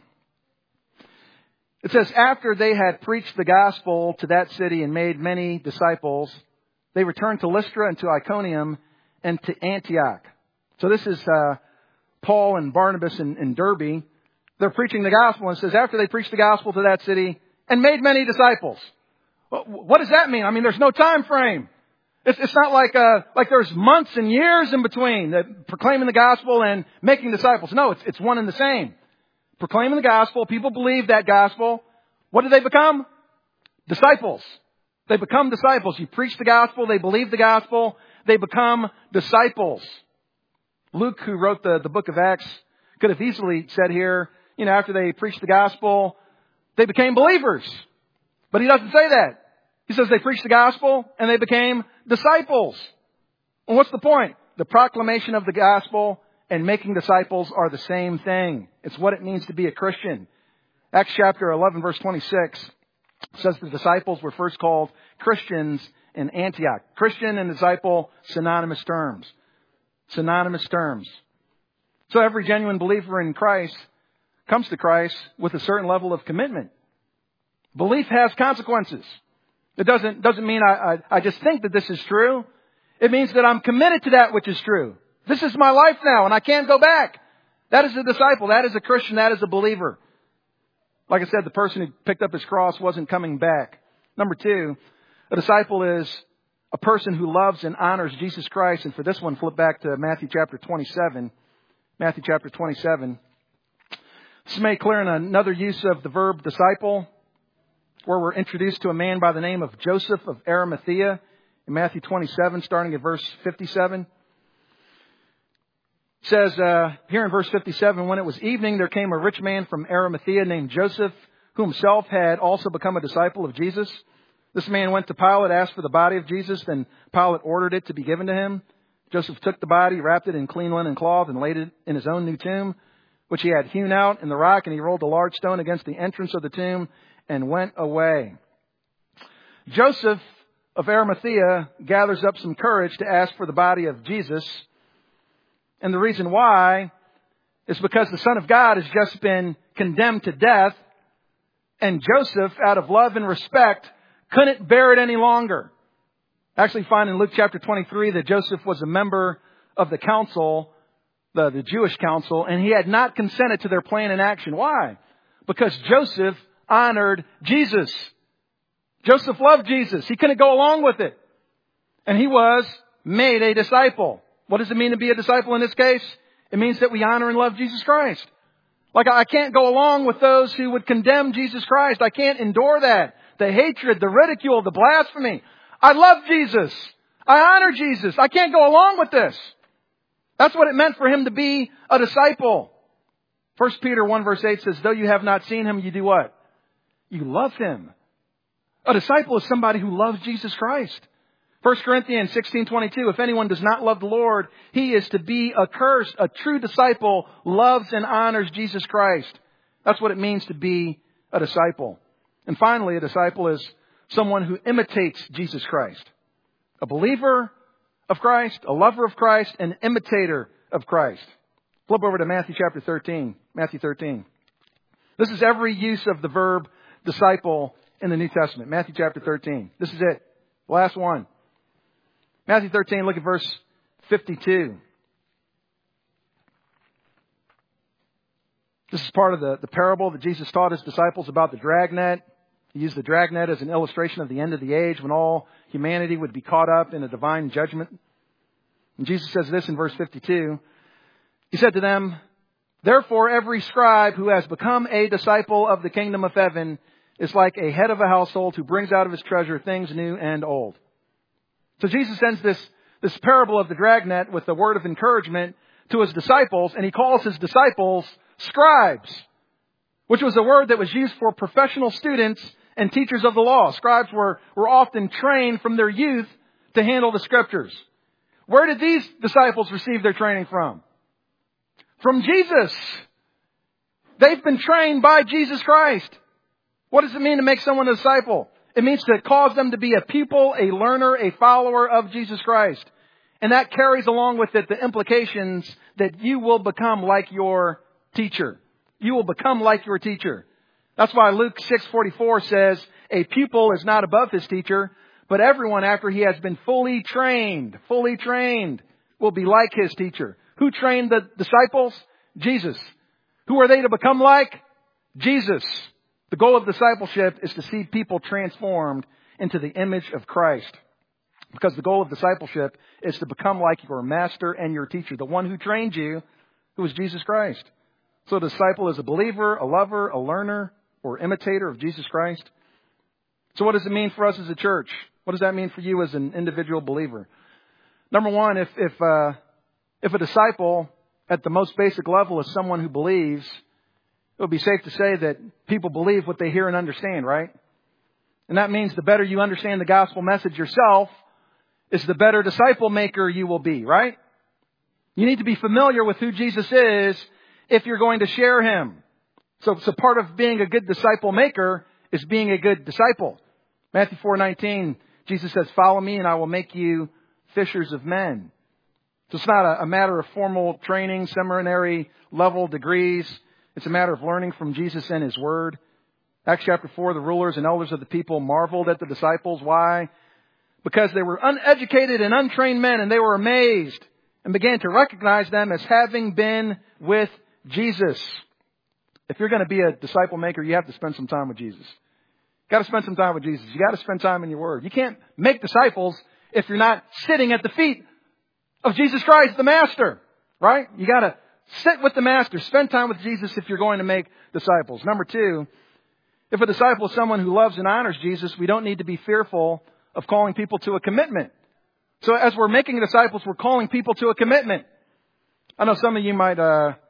It says, after they had preached the gospel to that city and made many disciples, they returned to Lystra and to Iconium and to Antioch. So this is Paul and Barnabas in Derbe. They're preaching the gospel, and it says after they preached the gospel to that city and made many disciples. What does that mean? I mean, there's no time frame. It's not like there's months and years in between proclaiming the gospel and making disciples. No, it's one and the same. Proclaiming the gospel, people believe that gospel. What do they become? Disciples. They become disciples. You preach the gospel, they believe the gospel, they become disciples. Luke, who wrote the book of Acts, could have easily said here, after they preached the gospel, they became believers. But he doesn't say that. He says they preached the gospel and they became disciples. And what's the point? The proclamation of the gospel and making disciples are the same thing. It's what it means to be a Christian. Acts chapter 11, verse 26 says the disciples were first called Christians in Antioch. Christian and disciple, synonymous terms. Synonymous terms. So every genuine believer in Christ comes to Christ with a certain level of commitment. Belief has consequences. It doesn't mean I just think that this is true. It means that I'm committed to that which is true. This is my life now and I can't go back. That is a disciple. That is a Christian. That is a believer. Like I said, the person who picked up his cross wasn't coming back. Number 2, a disciple is a person who loves and honors Jesus Christ. And for this one, flip back to Matthew chapter 27. Matthew chapter 27. This is made clear in another use of the verb disciple, where we're introduced to a man by the name of Joseph of Arimathea in Matthew 27, starting at verse 57. It says here in verse 57, when it was evening, there came a rich man from Arimathea named Joseph, who himself had also become a disciple of Jesus. This man went to Pilate, asked for the body of Jesus, then Pilate ordered it to be given to him. Joseph took the body, wrapped it in clean linen cloth, and laid it in his own new tomb, which he had hewn out in the rock, and he rolled a large stone against the entrance of the tomb and went away. Joseph of Arimathea gathers up some courage to ask for the body of Jesus. And the reason why is because the Son of God has just been condemned to death. And Joseph, out of love and respect, couldn't bear it any longer. Actually find in Luke chapter 23 that Joseph was a member of the council, the Jewish council, and he had not consented to their plan and action. Why? Because Joseph honored Jesus. Joseph loved Jesus. He couldn't go along with it. And he was made a disciple. What does it mean to be a disciple in this case? It means that we honor and love Jesus Christ. Like, I can't go along with those who would condemn Jesus Christ. I can't endure that. The hatred, the ridicule, the blasphemy. I love Jesus. I honor Jesus. I can't go along with this. That's what it meant for him to be a disciple. 1 Peter 1 verse 8 says, though you have not seen him, you do what? You love him. A disciple is somebody who loves Jesus Christ. 1 Corinthians 16:22, if anyone does not love the Lord, he is to be accursed. A true disciple loves and honors Jesus Christ. That's what it means to be a disciple. And finally, a disciple is someone who imitates Jesus Christ. A believer of Christ, a lover of Christ, an imitator of Christ. Flip over to Matthew chapter 13. Matthew 13. This is every use of the verb disciple in the New Testament. Matthew chapter 13. This is it. Last one. Matthew 13, look at verse 52. This is part of the parable that Jesus taught his disciples about the dragnet. He used the dragnet as an illustration of the end of the age when all humanity would be caught up in a divine judgment. And Jesus says this in verse 52. He said to them, therefore every scribe who has become a disciple of the kingdom of heaven is like a head of a household who brings out of his treasure things new and old. So Jesus ends this parable of the dragnet with a word of encouragement to his disciples, and he calls his disciples scribes, which was a word that was used for professional students and teachers of the law. Scribes were often trained from their youth to handle the scriptures. Where did these disciples receive their training from? From Jesus. They've been trained by Jesus Christ. What does it mean to make someone a disciple? It means to cause them to be a pupil, a learner, a follower of Jesus Christ. And that carries along with it the implications that you will become like your teacher. You will become like your teacher. That's why Luke 6:44 says, a pupil is not above his teacher, but everyone after he has been fully trained, will be like his teacher. Who trained the disciples? Jesus. Who are they to become like? Jesus. The goal of discipleship is to see people transformed into the image of Christ. Because the goal of discipleship is to become like your master and your teacher, the one who trained you, who is Jesus Christ. So a disciple is a believer, a lover, a learner, or imitator of Jesus Christ. So what does it mean for us as a church? What does that mean for you as an individual believer? Number one, if a disciple at the most basic level is someone who believes, it would be safe to say that people believe what they hear and understand, right? And that means the better you understand the gospel message yourself, is the better disciple maker you will be, right? You need to be familiar with who Jesus is if you're going to share him. So part of being a good disciple maker is being a good disciple. Matthew 4:19, Jesus says, follow me and I will make you fishers of men. So it's not a matter of formal training, seminary level degrees. It's a matter of learning from Jesus and his word. Acts chapter 4, the rulers and elders of the people marveled at the disciples. Why? Because they were uneducated and untrained men, and they were amazed and began to recognize them as having been with Jesus. If you're going to be a disciple maker, you have to spend some time with Jesus. You got to spend some time with Jesus. You got to spend time in your word. You can't make disciples if you're not sitting at the feet of Jesus Christ, the Master, right? You got to sit with the Master. Spend time with Jesus if you're going to make disciples. Number two, if a disciple is someone who loves and honors Jesus, we don't need to be fearful of calling people to a commitment. So as we're making disciples, we're calling people to a commitment. I know some of you might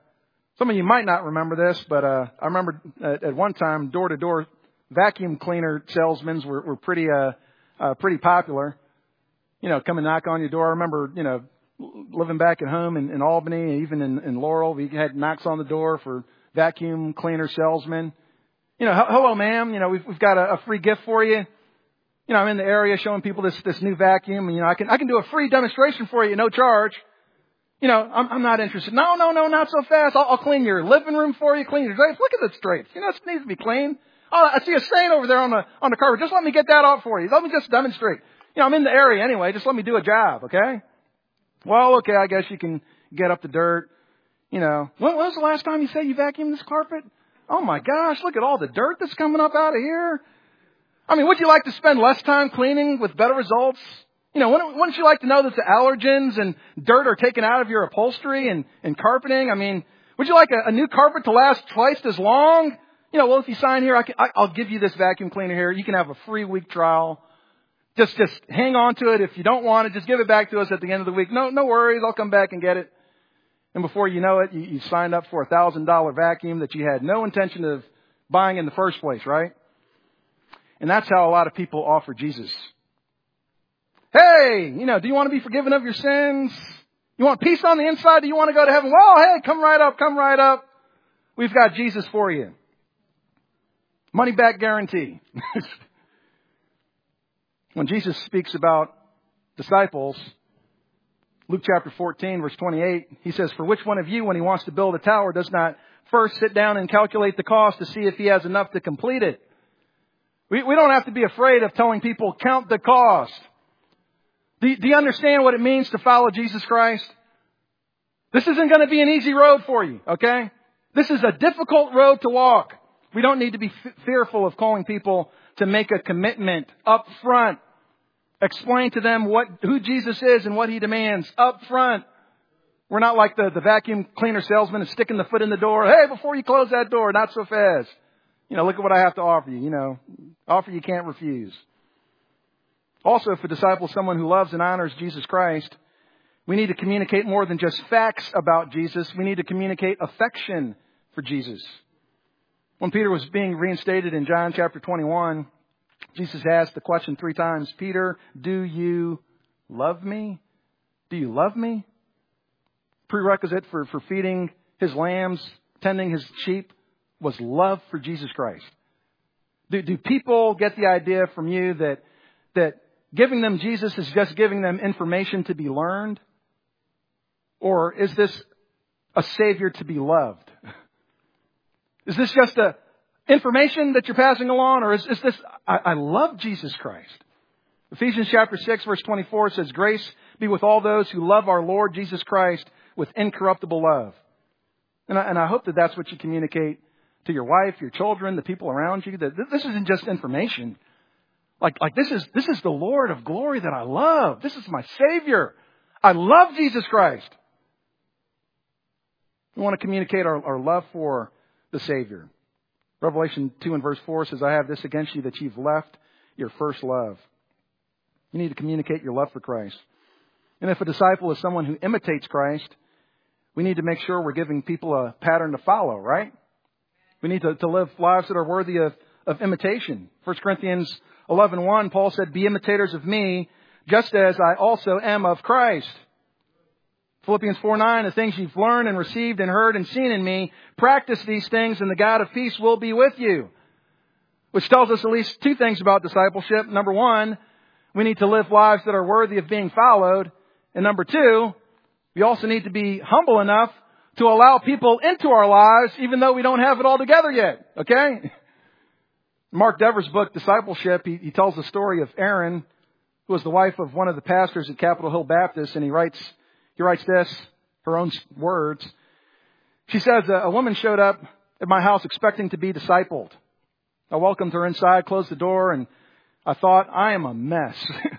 not remember this, but I remember at one time door-to-door vacuum cleaner salesmen were pretty popular. Come and knock on your door. I remember, living back at home in Albany, even in Laurel, we had knocks on the door for vacuum cleaner salesmen. Hello, ma'am. We've got a free gift for you. I'm in the area showing people this new vacuum. And, I can do a free demonstration for you, no charge. I'm not interested. No, not so fast. I'll clean your living room for you, clean your drapes. Look at the drapes. It needs to be clean. Oh, I see a stain over there on the carpet. Just let me get that out for you. Let me just demonstrate. I'm in the area anyway. Just let me do a job, okay? Well, okay, I guess you can get up the dirt. When was the last time you said you vacuumed this carpet? Oh my gosh, look at all the dirt that's coming up out of here. Would you like to spend less time cleaning with better results? Wouldn't you like to know that the allergens and dirt are taken out of your upholstery and carpeting? Would you like a new carpet to last twice as long? Well, if you sign here, I'll give you this vacuum cleaner here. You can have a free week trial. Just hang on to it. If you don't want it, just give it back to us at the end of the week. No worries. I'll come back and get it. And before you know it, you signed up for a $1,000 vacuum that you had no intention of buying in the first place, right? And that's how a lot of people offer Jesus. Hey, do you want to be forgiven of your sins? You want peace on the inside? Do you want to go to heaven? Well, hey, come right up. We've got Jesus for you. Money back guarantee. When Jesus speaks about disciples, Luke chapter 14, verse 28, he says, "For which one of you, when he wants to build a tower, does not first sit down and calculate the cost to see if he has enough to complete it?" We don't have to be afraid of telling people, count the cost. Do you understand what it means to follow Jesus Christ? This isn't going to be an easy road for you, okay? This is a difficult road to walk. We don't need to be fearful of calling people to make a commitment up front. Explain to them who Jesus is and what He demands up front. We're not like the vacuum cleaner salesman and sticking the foot in the door. Hey, before you close that door, not so fast. Look at what I have to offer you. Offer you can't refuse. Also, if a disciple is someone who loves and honors Jesus Christ, we need to communicate more than just facts about Jesus. We need to communicate affection for Jesus. When Peter was being reinstated in John chapter 21, Jesus asked the question 3 times, "Peter, do you love me? Do you love me?" Prerequisite for feeding his lambs, tending his sheep, was love for Jesus Christ. Do people get the idea from you that giving them Jesus is just giving them information to be learned? Or is this a Savior to be loved? Is this just information that you're passing along? Or is this, I love Jesus Christ? Ephesians chapter 6 verse 24 says, "Grace be with all those who love our Lord Jesus Christ with incorruptible love." And I hope that that's what you communicate to your wife, your children, the people around you. That this isn't just information. Like this is the Lord of glory that I love. This is my Savior. I love Jesus Christ. We want to communicate our love for the Savior. Revelation 2 and verse 4 says, "I have this against you, that you've left your first love." You need to communicate your love for Christ. And if a disciple is someone who imitates Christ, we need to make sure we're giving people a pattern to follow, right? We need to live lives that are worthy of imitation. 1 Corinthians 11:1, Paul said, "Be imitators of me, just as I also am of Christ." Philippians 4:9, "The things you've learned and received and heard and seen in me, practice these things, and the God of peace will be with you." Which tells us at least 2 things about discipleship. Number 1, we need to live lives that are worthy of being followed. And number 2, we also need to be humble enough to allow people into our lives, even though we don't have it all together yet. Okay? Mark Dever's book, Discipleship, he tells the story of Erin, who was the wife of one of the pastors at Capitol Hill Baptist, and he writes this, her own words. She says, "A woman showed up at my house expecting to be discipled. I welcomed her inside, closed the door, and I thought, I am a mess.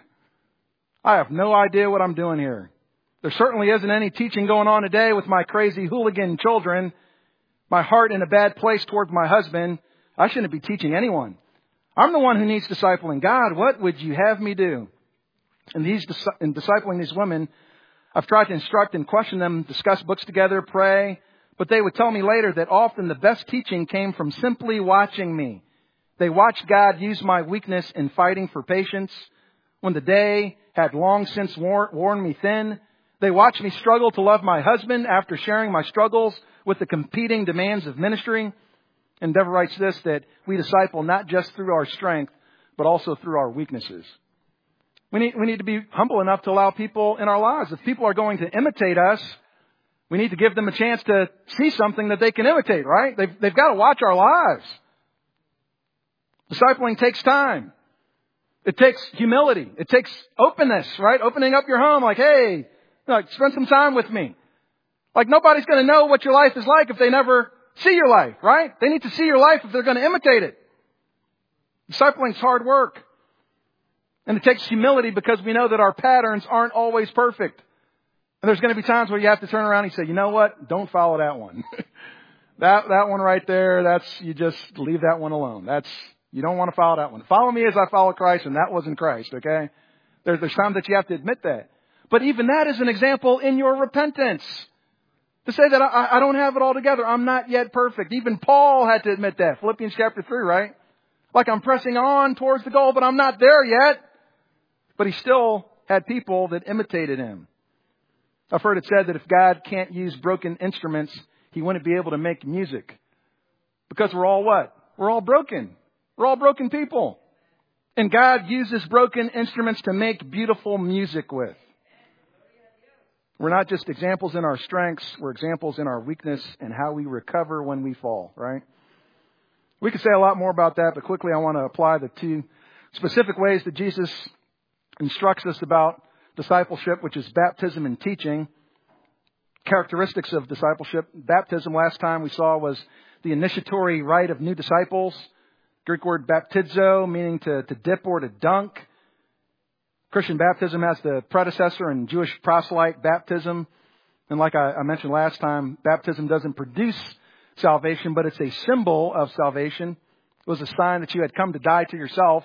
I have no idea what I'm doing here. There certainly isn't any teaching going on today with my crazy hooligan children. My heart in a bad place towards my husband. I shouldn't be teaching anyone. I'm the one who needs discipling. God, what would you have me do?" In discipling these women, I've tried to instruct and question them, discuss books together, pray. But they would tell me later that often the best teaching came from simply watching me. They watched God use my weakness in fighting for patience. When the day had long since worn me thin, they watched me struggle to love my husband after sharing my struggles with the competing demands of ministry. And Dever writes this, that we disciple not just through our strength, but also through our weaknesses. We need to be humble enough to allow people in our lives. If people are going to imitate us, we need to give them a chance to see something that they can imitate, right? They've got to watch our lives. Discipling takes time. It takes humility. It takes openness, right? Opening up your home like, hey, spend some time with me. Like nobody's going to know what your life is like if they never see your life, right? They need to see your life if they're going to imitate it. Discipling is hard work. And it takes humility because we know that our patterns aren't always perfect. And there's going to be times where you have to turn around and say, you know what? Don't follow that one. that one right there, you just leave that one alone. You don't want to follow that one. Follow me as I follow Christ, and that wasn't Christ, okay? There's times that you have to admit that. But even that is an example in your repentance. To say that I don't have it all together. I'm not yet perfect. Even Paul had to admit that. Philippians chapter 3, right? Like I'm pressing on towards the goal, but I'm not there yet. But he still had people that imitated him. I've heard it said that if God can't use broken instruments, He wouldn't be able to make music. Because we're all what? We're all broken. We're all broken people. And God uses broken instruments to make beautiful music with. We're not just examples in our strengths. We're examples in our weakness and how we recover when we fall, right? We could say a lot more about that, but quickly I want to apply the two specific ways that Jesus instructs us about discipleship, which is baptism and teaching. Characteristics of discipleship. Baptism, last time we saw, was the initiatory rite of new disciples. Greek word baptizo, meaning to dip or to dunk. Christian baptism has the predecessor in Jewish proselyte baptism. And like I mentioned last time, baptism doesn't produce salvation, but it's a symbol of salvation. It was a sign that you had come to die to yourself.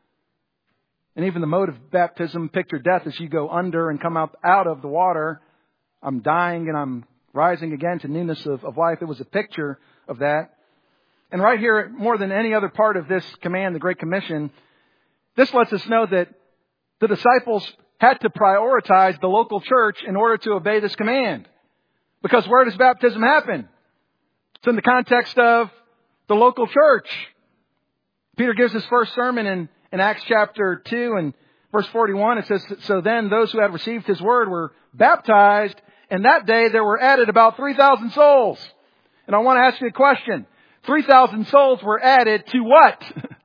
And even the mode of baptism pictured death as you go under and come out of the water. I'm dying and I'm rising again to newness of life. It was a picture of that. And right here, more than any other part of this command, the Great Commission, this lets us know that the disciples had to prioritize the local church in order to obey this command. Because where does baptism happen? It's in the context of the local church. Peter gives his first sermon in Acts chapter 2 and verse 41. It says, so then those who had received his word were baptized, and that day there were added about 3,000 souls. And I want to ask you a question. 3,000 souls were added to what?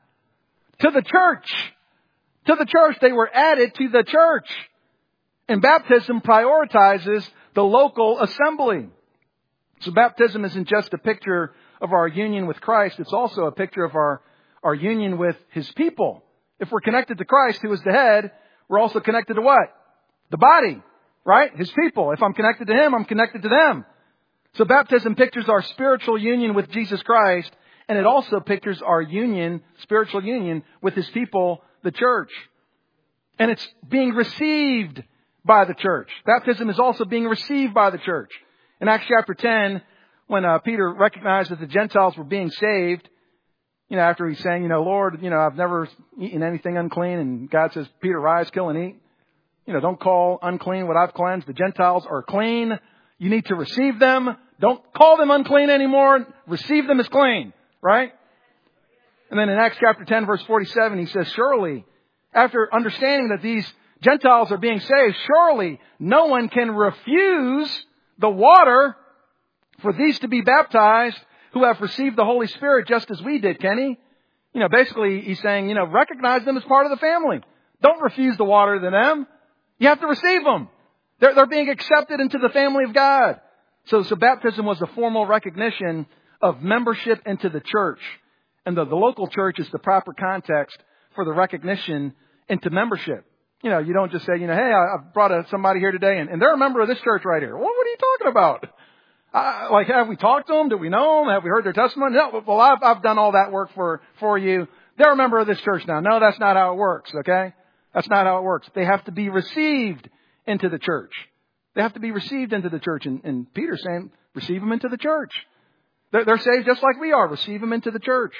To the church. To the church. They were added to the church. And baptism prioritizes the local assembly. So baptism isn't just a picture of our union with Christ. It's also a picture of our union with His people. If we're connected to Christ, who is the head, we're also connected to what? The body, right? His people. If I'm connected to Him, I'm connected to them. So baptism pictures our spiritual union with Jesus Christ, and it also pictures our union, spiritual union, with His people, the church. And it's being received by the church. Baptism is also being received by the church. In Acts chapter 10, when Peter recognized that the Gentiles were being saved, after he's saying, Lord, I've never eaten anything unclean, and God says, Peter, rise, kill, and eat. Don't call unclean what I've cleansed. The Gentiles are clean. You need to receive them. Don't call them unclean anymore. Receive them as clean, right? And then in Acts chapter 10, verse 47, he says, surely, after understanding that these Gentiles are being saved, surely no one can refuse the water for these to be baptized who have received the Holy Spirit just as we did, can he? Basically he's saying, recognize them as part of the family. Don't refuse the water to them. You have to receive them. They're being accepted into the family of God. So baptism was a formal recognition of membership into the church. And the local church is the proper context for the recognition into membership. You don't just say, hey, I brought somebody here today and they're a member of this church right here. Well, what are you talking about? Have we talked to them? Do we know them? Have we heard their testimony? No, well, I've done all that work for you. They're a member of this church now. No, that's not how it works, okay? That's not how it works. They have to be received into the church. They have to be received into the church. And Peter's saying, receive them into the church. They're saved just like we are. Receive them into the church.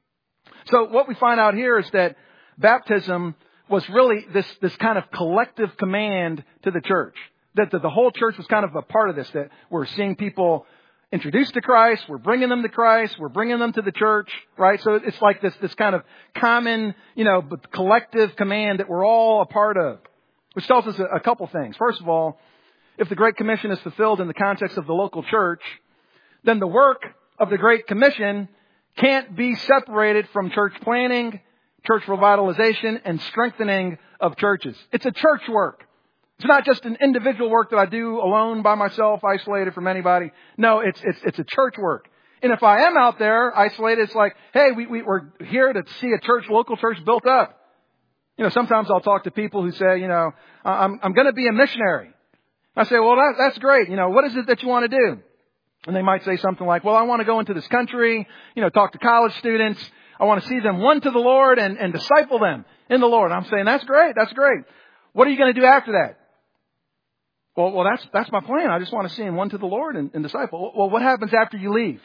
So what we find out here is that baptism was really this kind of collective command to the church. That the whole church was kind of a part of this. That we're seeing people introduced to Christ. We're bringing them to Christ. We're bringing them to the church, right? So it's like this kind of common, collective command that we're all a part of. Which tells us a couple things. First of all, if the Great Commission is fulfilled in the context of the local church, then the work of the Great Commission can't be separated from church planning, church revitalization, and strengthening of churches. It's a church work. It's not just an individual work that I do alone by myself, isolated from anybody. No, it's a church work. And if I am out there isolated, it's like, hey, we're here to see a church, local church built up. Sometimes I'll talk to people who say, I'm going to be a missionary. I say, well, that's great. What is it that you want to do? And they might say something like, well, I want to go into this country, talk to college students. I want to see them won to the Lord and disciple them in the Lord. I'm saying, that's great. That's great. What are you going to do after that? Well, that's my plan. I just want to see them won to the Lord and disciple. Well, what happens after you leave?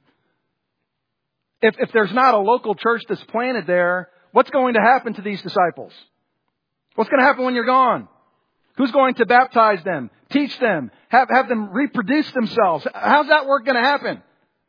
If there's not a local church that's planted there, what's going to happen to these disciples? What's going to happen when you're gone? Who's going to baptize them, teach them, have them reproduce themselves? How's that work going to happen?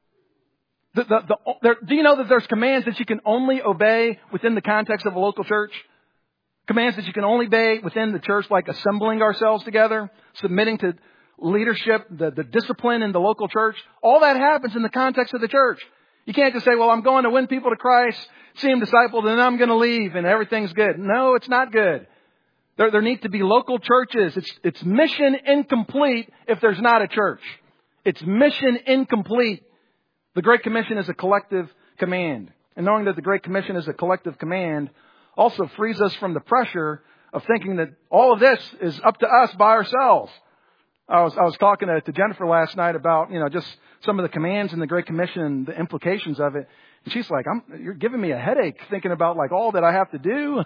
Do you know that there's commands that you can only obey within the context of a local church? Commands that you can only obey within the church, like assembling ourselves together, submitting to leadership, the discipline in the local church. All that happens in the context of the church. You can't just say, well, I'm going to win people to Christ, see them discipled, and then I'm going to leave and everything's good. No, it's not good. There need to be local churches. It's mission incomplete if there's not a church. It's mission incomplete. The Great Commission is a collective command. And knowing that the Great Commission is a collective command also frees us from the pressure of thinking that all of this is up to us by ourselves. I was talking to Jennifer last night about, just some of the commands in the Great Commission and the implications of it. And she's like, you're giving me a headache thinking about like all that I have to do.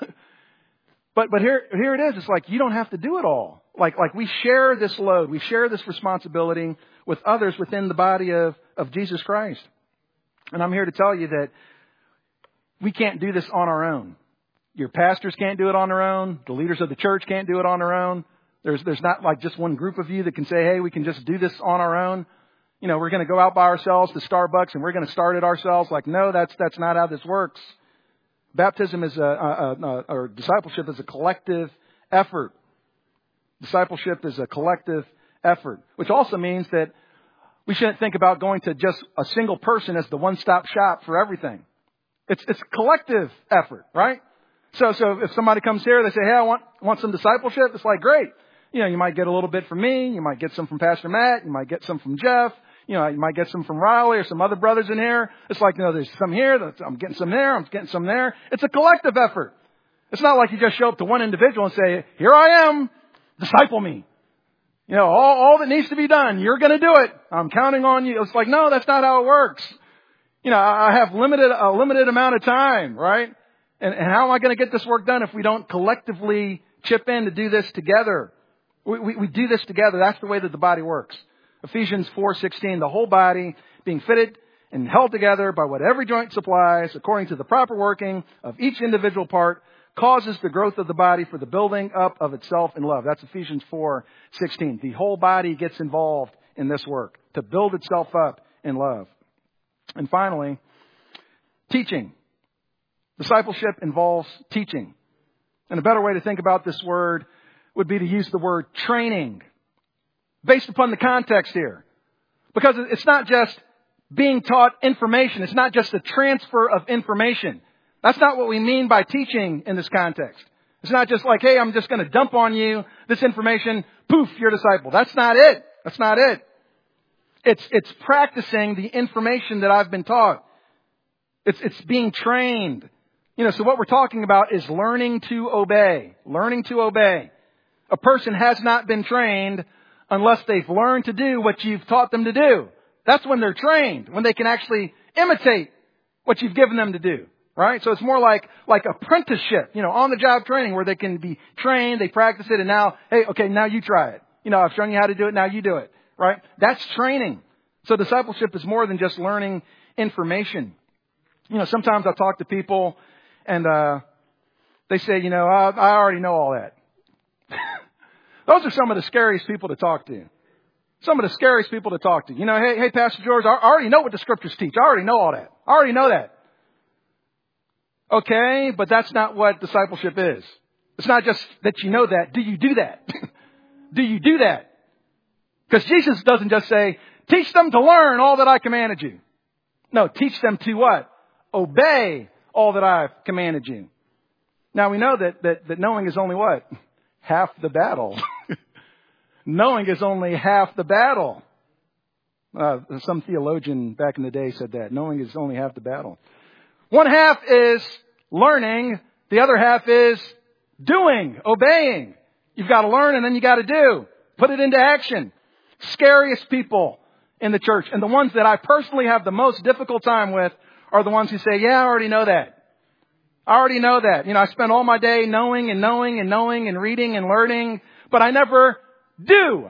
But here it is. It's like you don't have to do it all. Like we share this load. We share this responsibility with others within the body of Jesus Christ. And I'm here to tell you that we can't do this on our own. Your pastors can't do it on their own. The leaders of the church can't do it on their own. There's not like just one group of you that can say, hey, we can just do this on our own. We're going to go out by ourselves to Starbucks and we're going to start it ourselves. Like, no, that's not how this works. Baptism is or discipleship is a collective effort. Discipleship is a collective effort, which also means that we shouldn't think about going to just a single person as the one-stop shop for everything. It's collective effort, right? So if somebody comes here, they say, hey, I want some discipleship. It's like, great. You might get a little bit from me. You might get some from Pastor Matt. You might get some from Jeff. You might get some from Riley or some other brothers in here. It's like, there's some here. I'm getting some there. I'm getting some there. It's a collective effort. It's not like you just show up to one individual and say, here I am. Disciple me. All that needs to be done. You're going to do it. I'm counting on you. It's like, no, that's not how it works. I have a limited amount of time, right? And how am I going to get this work done if we don't collectively chip in to do this together? We do this together. That's the way that the body works. Ephesians 4:16, the whole body being fitted and held together by what every joint supplies, according to the proper working of each individual part, causes the growth of the body for the building up of itself in love. That's Ephesians 4:16. The whole body gets involved in this work to build itself up in love. And finally, teaching. Discipleship involves teaching. And a better way to think about this word would be to use the word training, based upon the context here. Because it's not just being taught information. It's not just a transfer of information. That's not what we mean by teaching in this context. It's not just like, hey, I'm just going to dump on you this information. Poof, you're a disciple. That's not it. That's not it. It's practicing the information that I've been taught. It's being trained. So what we're talking about is learning to obey. Learning to obey. A person has not been trained unless they've learned to do what you've taught them to do. That's when they're trained, when they can actually imitate what you've given them to do, right? So it's more like apprenticeship, on-the-job training where they can be trained, they practice it, and now, hey, okay, now you try it. I've shown you how to do it, now you do it, right? That's training. So discipleship is more than just learning information. Sometimes I talk to people and they say, I already know all that. Those are some of the scariest people to talk to. Some of the scariest people to talk to. Hey, Pastor George, I already know what the scriptures teach. I already know all that. I already know that. Okay, but that's not what discipleship is. It's not just that you know that. Do you do that? Do you do that? Because Jesus doesn't just say, teach them to learn all that I commanded you. No, teach them to what? Obey all that I've commanded you. Now we know that knowing is only what? Half the battle. Knowing is only half the battle. Some theologian back in the day said that. Knowing is only half the battle. One half is learning. The other half is doing, obeying. You've got to learn and then you got to do. Put it into action. Scariest people in the church, and the ones that I personally have the most difficult time with, are the ones who say, yeah, I already know that. I already know that. I spend all my day knowing and knowing and knowing and reading and learning, but I never do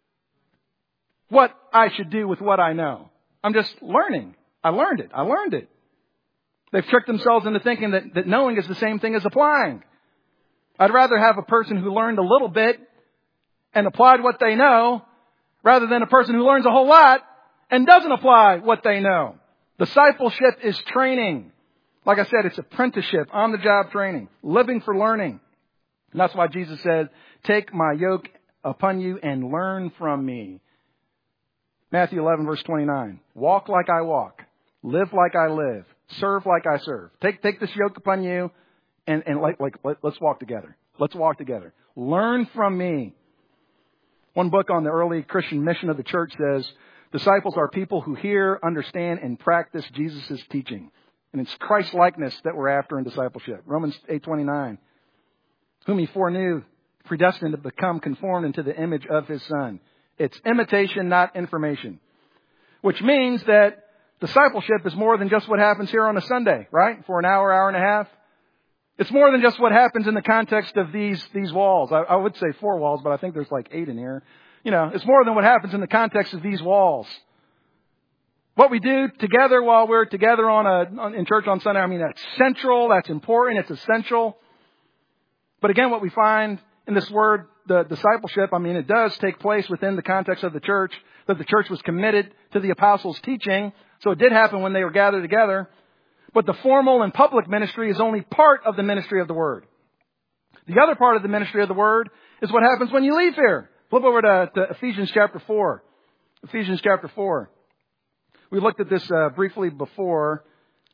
what I should do with what I know. I'm just learning. I learned it. They've tricked themselves into thinking that knowing is the same thing as applying. I'd rather have a person who learned a little bit and applied what they know, rather than a person who learns a whole lot and doesn't apply what they know. Discipleship is training. Like I said, it's apprenticeship, on-the-job training, living for learning. And that's why Jesus said, take my yoke upon you and learn from me. Matthew 11, verse 29. Walk like I walk. Live like I live. Serve like I serve. Take this yoke upon you and let's walk together. Let's walk together. Learn from me. One book on the early Christian mission of the church says, disciples are people who hear, understand, and practice Jesus' teaching. And it's Christ-likeness that we're after in discipleship. Romans 8:29. Whom he foreknew, predestined to become conformed into the image of his Son. It's imitation, not information. Which means that discipleship is more than just what happens here on a Sunday, right? For an hour, hour and a half. It's more than just what happens in the context of these walls. I would say 4 walls, but I think there's like 8 in here. It's more than what happens in the context of these walls. What we do together while we're together in church on Sunday, that's central, that's important, it's essential. But again, what we find in this word, the discipleship, it does take place within the context of the church, that the church was committed to the apostles' teaching. So it did happen when they were gathered together. But the formal and public ministry is only part of the ministry of the Word. The other part of the ministry of the Word is what happens when you leave here. Flip over to Ephesians chapter 4. Ephesians chapter 4. We looked at this briefly before.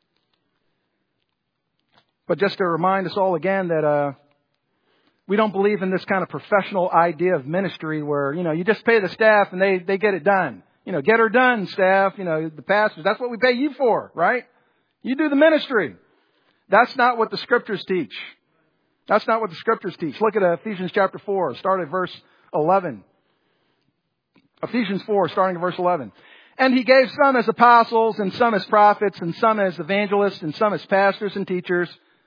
But just to remind us all again that we don't believe in this kind of professional idea of ministry where, you just pay the staff and they get it done. Get her done, staff, the pastors. That's what we pay you for, right? You do the ministry. That's not what the Scriptures teach. That's not what the Scriptures teach. Look at Ephesians chapter 4, start at verse 11. Ephesians 4, starting at verse 11. And he gave some as apostles, and some as prophets, and some as evangelists, and some as pastors and teachers,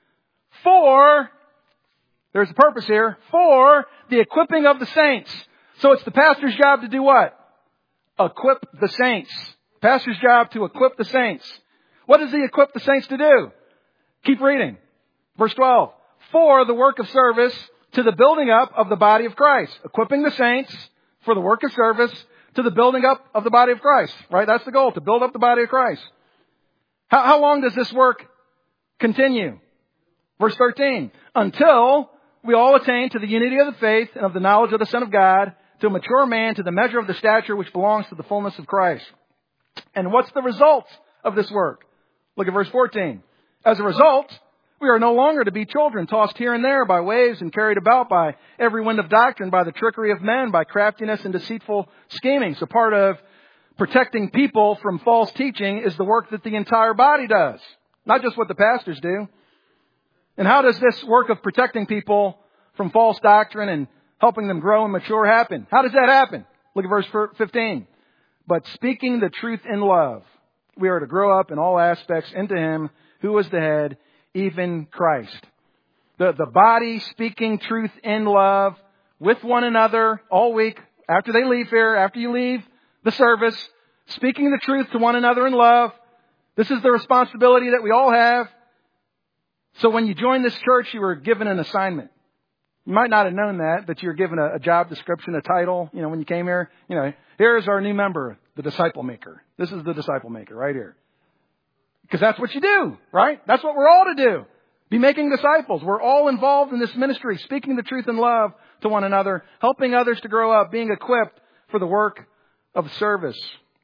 there's a purpose here, for the equipping of the saints. So it's the pastor's job to do what? Equip the saints. Pastor's job to equip the saints. What does he equip the saints to do? Keep reading. Verse 12. For the work of service to the building up of the body of Christ. Equipping the saints for the work of service to the building up of the body of Christ. Right? That's the goal, to build up the body of Christ. How long does this work continue? Verse 13. Until we all attain to the unity of the faith and of the knowledge of the Son of God, to a mature man, to the measure of the stature which belongs to the fullness of Christ. And what's the result of this work? Look at verse 14. As a result, we are no longer to be children, tossed here and there by waves and carried about by every wind of doctrine, by the trickery of men, by craftiness and deceitful scheming. So part of protecting people from false teaching is the work that the entire body does, not just what the pastors do. And how does this work of protecting people from false doctrine and helping them grow and mature happen? How does that happen? Look at verse 15. But speaking the truth in love, we are to grow up in all aspects into Him who is the head, even Christ. The body speaking truth in love with one another all week, after they leave here, after you leave the service, speaking the truth to one another in love. This is the responsibility that we all have. So when you joined this church, you were given an assignment. You might not have known that, but you're given a job description, a title. When you came here, here's our new member, the disciple maker. This is the disciple maker right here. Because that's what you do, right? That's what we're all to do. Be making disciples. We're all involved in this ministry, speaking the truth in love to one another, helping others to grow up, being equipped for the work of service.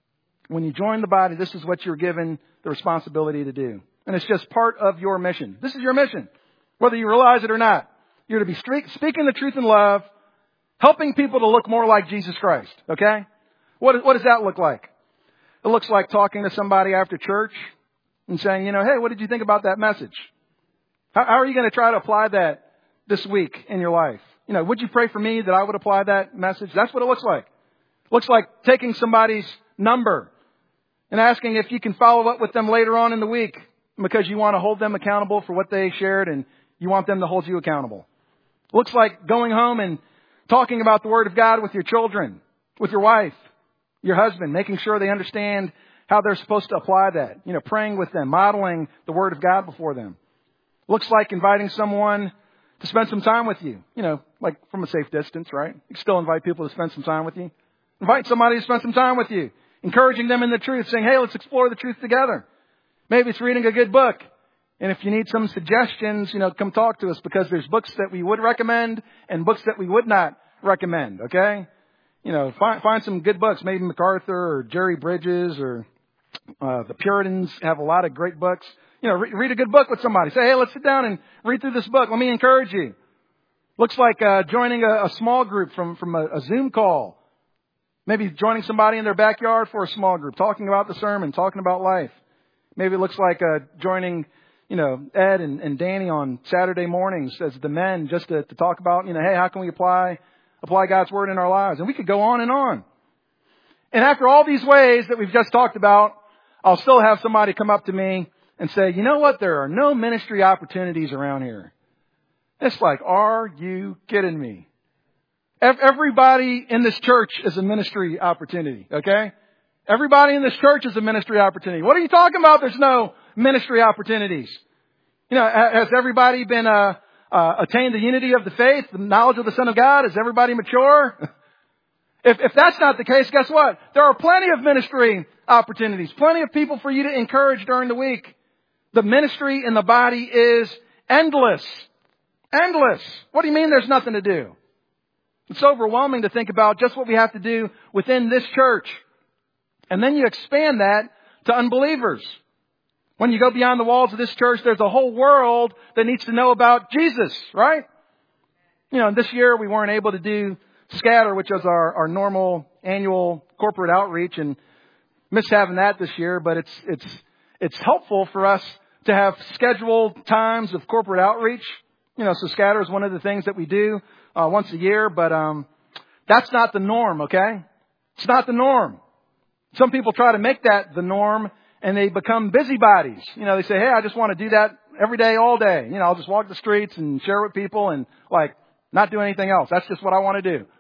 When you join the body, this is what you're given the responsibility to do. And it's just part of your mission. This is your mission, whether you realize it or not. You're to be speaking the truth in love, helping people to look more like Jesus Christ. Okay? What does that look like? It looks like talking to somebody after church and saying, hey, what did you think about that message? How are you going to try to apply that this week in your life? Would you pray for me that I would apply that message? That's what it looks like. It looks like taking somebody's number and asking if you can follow up with them later on in the week because you want to hold them accountable for what they shared and you want them to hold you accountable. It looks like going home and talking about the Word of God with your children, with your wife, your husband, making sure they understand how they're supposed to apply that. Praying with them, modeling the Word of God before them. It looks like inviting someone to spend some time with you, like from a safe distance, right? You can still invite people to spend some time with you. Invite somebody to spend some time with you, encouraging them in the truth, saying, hey, let's explore the truth together. Maybe it's reading a good book. And if you need some suggestions, come talk to us because there's books that we would recommend and books that we would not recommend, okay? Find some good books, maybe MacArthur or Jerry Bridges or the Puritans have a lot of great books. Read a good book with somebody. Say, hey, let's sit down and read through this book. Let me encourage you. Looks like joining a small group from a Zoom call. Maybe joining somebody in their backyard for a small group, talking about the sermon, talking about life. Maybe it looks like joining, Ed and Danny on Saturday mornings as the men just to talk about, hey, how can we apply God's Word in our lives? And we could go on and on. And after all these ways that we've just talked about, I'll still have somebody come up to me and say, you know what? There are no ministry opportunities around here. It's like, are you kidding me? Everybody in this church is a ministry opportunity, okay? Everybody in this church is a ministry opportunity. What are you talking about? There's no ministry opportunities. Has everybody been attained the unity of the faith, the knowledge of the Son of God? Is everybody mature? If that's not the case, guess what? There are plenty of ministry opportunities, plenty of people for you to encourage during the week. The ministry in the body is endless. Endless. What do you mean there's nothing to do? It's overwhelming to think about just what we have to do within this church. And then you expand that to unbelievers. When you go beyond the walls of this church, there's a whole world that needs to know about Jesus, right? This year we weren't able to do Scatter, which is our normal annual corporate outreach, and missed having that this year, but it's helpful for us to have scheduled times of corporate outreach. So Scatter is one of the things that we do once a year, but that's not the norm, okay? It's not the norm. Some people try to make that the norm, and they become busybodies. They say, hey, I just want to do that every day, all day. I'll just walk the streets and share with people and not do anything else. That's just what I want to do.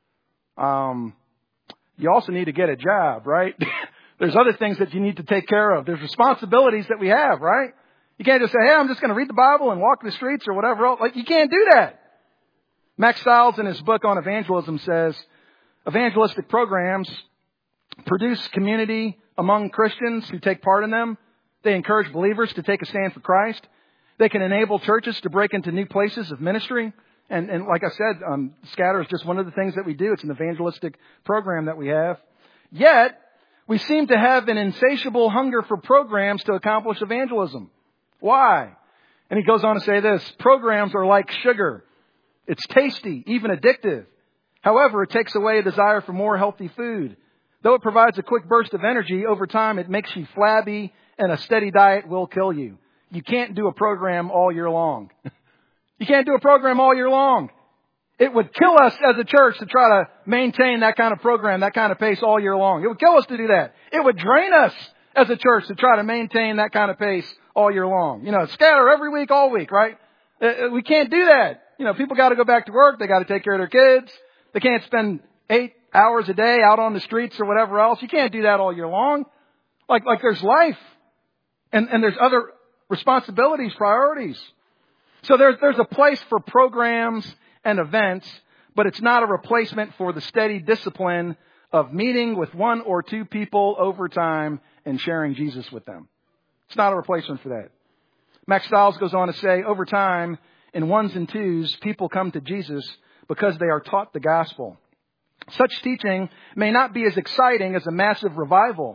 You also need to get a job, right? There's other things that you need to take care of. There's responsibilities that we have, right? You can't just say, hey, I'm just going to read the Bible and walk the streets or whatever else. You can't do that. Max Stiles in his book on evangelism says, evangelistic programs produce community among Christians who take part in them. They encourage believers to take a stand for Christ. They can enable churches to break into new places of ministry. And like I said, Scatter is just one of the things that we do. It's an evangelistic program that we have. Yet, we seem to have an insatiable hunger for programs to accomplish evangelism. Why? And he goes on to say this, programs are like sugar. It's tasty, even addictive. However, it takes away a desire for more healthy food. Though it provides a quick burst of energy, over time it makes you flabby, and a steady diet will kill you. You can't do a program all year long. You can't do a program all year long. It would kill us as a church to try to maintain that kind of program, that kind of pace all year long. It would kill us to do that. It would drain us as a church to try to maintain that kind of pace all year long. Scatter every week, all week, right? We can't do that. People got to go back to work. They got to take care of their kids. They can't spend 8 hours a day out on the streets or whatever else. You can't do that all year long. Like there's life. And there's other responsibilities, priorities. So there's a place for programs and events, but it's not a replacement for the steady discipline of meeting with 1 or 2 people over time and sharing Jesus with them. It's not a replacement for that. Max Stiles goes on to say, over time, in ones and twos, people come to Jesus because they are taught the gospel. Such teaching may not be as exciting as a massive revival,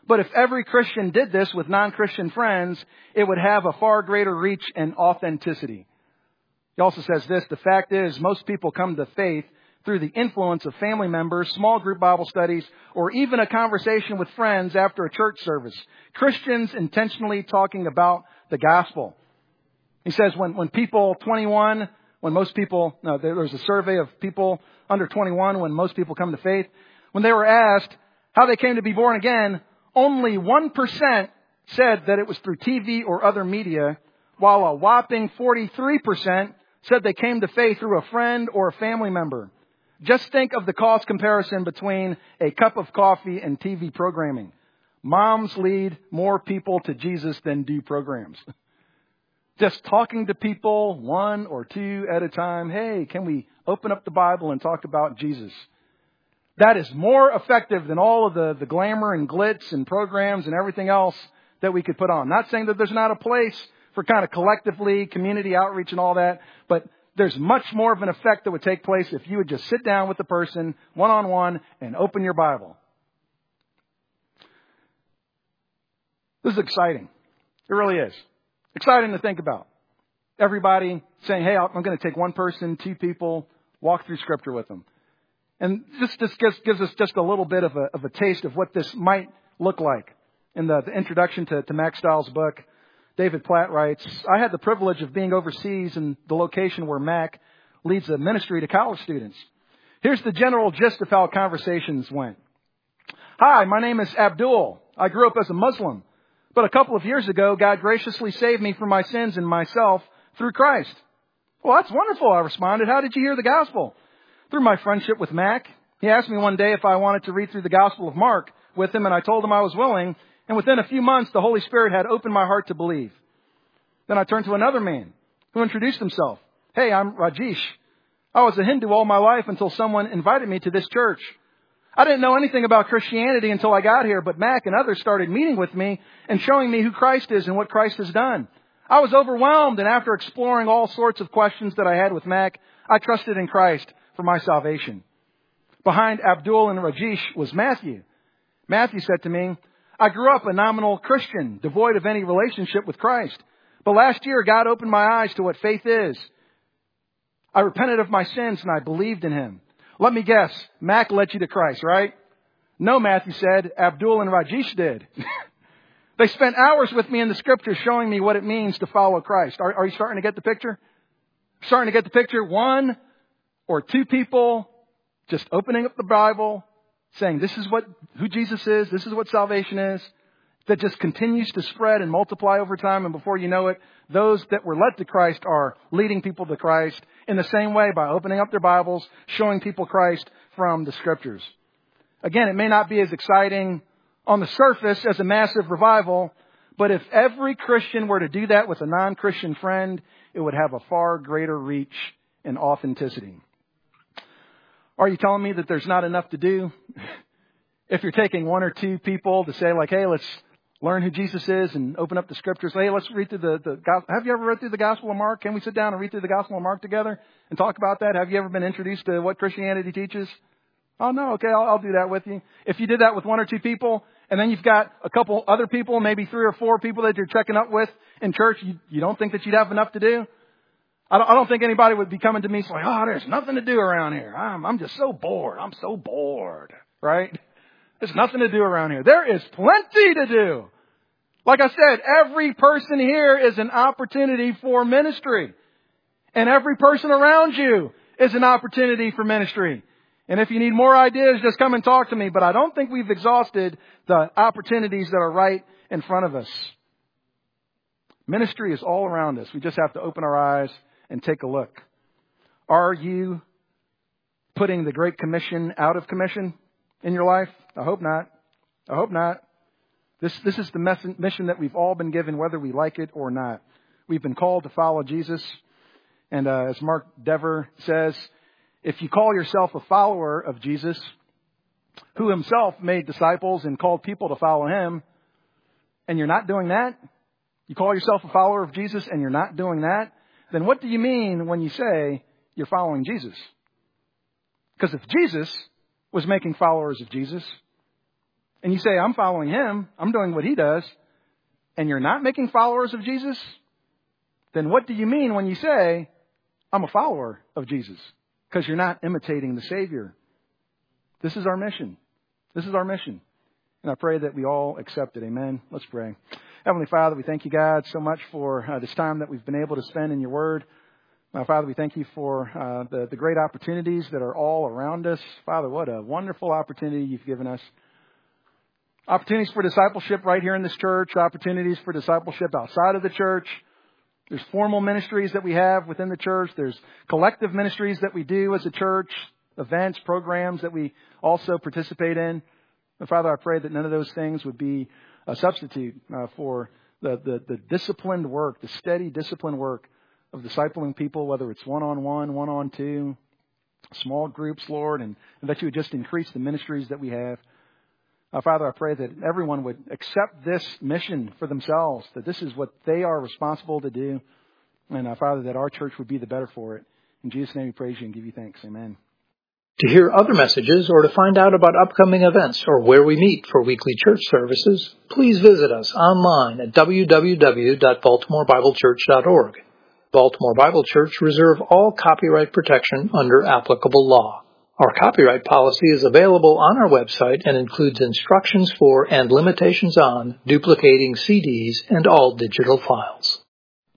But if every Christian did this with non-Christian friends, it would have a far greater reach and authenticity. He also says this, the fact is, most people come to faith through the influence of family members, small group Bible studies, or even a conversation with friends after a church service. Christians intentionally talking about the gospel. He says when people 21, when most people, there's a survey of people under 21 when most people come to faith. When they were asked how they came to be born again, only 1% said that it was through TV or other media, while a whopping 43% said they came to faith through a friend or a family member. Just think of the cost comparison between a cup of coffee and TV programming. Moms lead more people to Jesus than do programs. Just talking to people, one or two at a time. Hey, can we open up the Bible and talk about Jesus? That is more effective than all of the glamour and glitz and programs and everything else that we could put on. Not saying that there's not a place for kind of collectively community outreach and all that, but there's much more of an effect that would take place if you would just sit down with the person one-on-one and open your Bible. This is exciting. It really is. Exciting to think about. Everybody saying, hey, I'm going to take one person, two people, walk through Scripture with them. And this just gives us just a little bit of a taste of what this might look like. In the introduction to Mack Stiles' book, David Platt writes, I had the privilege of being overseas in the location where Mack leads a ministry to college students. Here's the general gist of how conversations went. Hi, my name is Abdul. I grew up as a Muslim. But a couple of years ago, God graciously saved me from my sins and myself through Christ. Well, that's wonderful, I responded. How did you hear the gospel? Through my friendship with Mack. He asked me one day if I wanted to read through the Gospel of Mark with him, and I told him I was willing. And within a few months, the Holy Spirit had opened my heart to believe. Then I turned to another man who introduced himself. Hey, I'm Rajesh. I was a Hindu all my life until someone invited me to this church. I didn't know anything about Christianity until I got here, but Mack and others started meeting with me and showing me who Christ is and what Christ has done. I was overwhelmed, and after exploring all sorts of questions that I had with Mack, I trusted in Christ for my salvation. Behind Abdul and Rajesh was Matthew. Matthew said to me, I grew up a nominal Christian, devoid of any relationship with Christ. But last year, God opened my eyes to what faith is. I repented of my sins and I believed in Him. Let me guess, Mack led you to Christ, right? No, Matthew said, Abdul and Rajesh did. They spent hours with me in the Scriptures showing me what it means to follow Christ. Are you starting to get the picture? Starting to get the picture? One or two people just opening up the Bible, saying this is who Jesus is, this is what salvation is, that just continues to spread and multiply over time. And before you know it, those that were led to Christ are leading people to Christ in the same way by opening up their Bibles, showing people Christ from the Scriptures. Again, it may not be as exciting on the surface as a massive revival, but if every Christian were to do that with a non-Christian friend, it would have a far greater reach and authenticity. Are you telling me that there's not enough to do? If you're taking one or two people to say like, hey, let's learn who Jesus is and open up the Scriptures. Hey, let's read through the Gospel. Have you ever read through the Gospel of Mark? Can we sit down and read through the Gospel of Mark together and talk about that? Have you ever been introduced to what Christianity teaches? Oh, no. Okay, I'll do that with you. If you did that with one or two people, and then you've got a couple other people, maybe 3 or 4 people that you're checking up with in church, you don't think that you'd have enough to do? I don't think anybody would be coming to me saying, oh, there's nothing to do around here. I'm just so bored. I'm so bored. Right? There's nothing to do around here. There is plenty to do. Like I said, every person here is an opportunity for ministry. And every person around you is an opportunity for ministry. And if you need more ideas, just come and talk to me. But I don't think we've exhausted the opportunities that are right in front of us. Ministry is all around us. We just have to open our eyes and take a look. Are you putting the Great Commission out of commission in your life? I hope not. I hope not. This is the mission that we've all been given, whether we like it or not. We've been called to follow Jesus. And as Mark Dever says, if you call yourself a follower of Jesus, who himself made disciples and called people to follow him, and you're not doing that, you call yourself a follower of Jesus and you're not doing that, then what do you mean when you say you're following Jesus? Because if Jesus was making followers of Jesus, and you say, I'm following him, I'm doing what he does, and you're not making followers of Jesus, then what do you mean when you say, I'm a follower of Jesus? Because you're not imitating the Savior. This is our mission. This is our mission. And I pray that we all accept it. Amen. Let's pray. Heavenly Father, we thank you, God, so much for this time that we've been able to spend in your word. Father, we thank you for the great opportunities that are all around us. Father, what a wonderful opportunity you've given us. Opportunities for discipleship right here in this church. Opportunities for discipleship outside of the church. There's formal ministries that we have within the church. There's collective ministries that we do as a church. Events, programs that we also participate in. And Father, I pray that none of those things would be a substitute for the disciplined work, the steady disciplined work of discipling people, whether it's one-on-one, one-on-two, small groups, Lord, and that you would just increase the ministries that we have. Father, I pray that everyone would accept this mission for themselves, that this is what they are responsible to do. And Father, that our church would be the better for it. In Jesus' name we praise you and give you thanks. Amen. To hear other messages or to find out about upcoming events or where we meet for weekly church services, please visit us online at www.baltimorebiblechurch.org. Baltimore Bible Church reserve all copyright protection under applicable law. Our copyright policy is available on our website and includes instructions for and limitations on duplicating CDs and all digital files.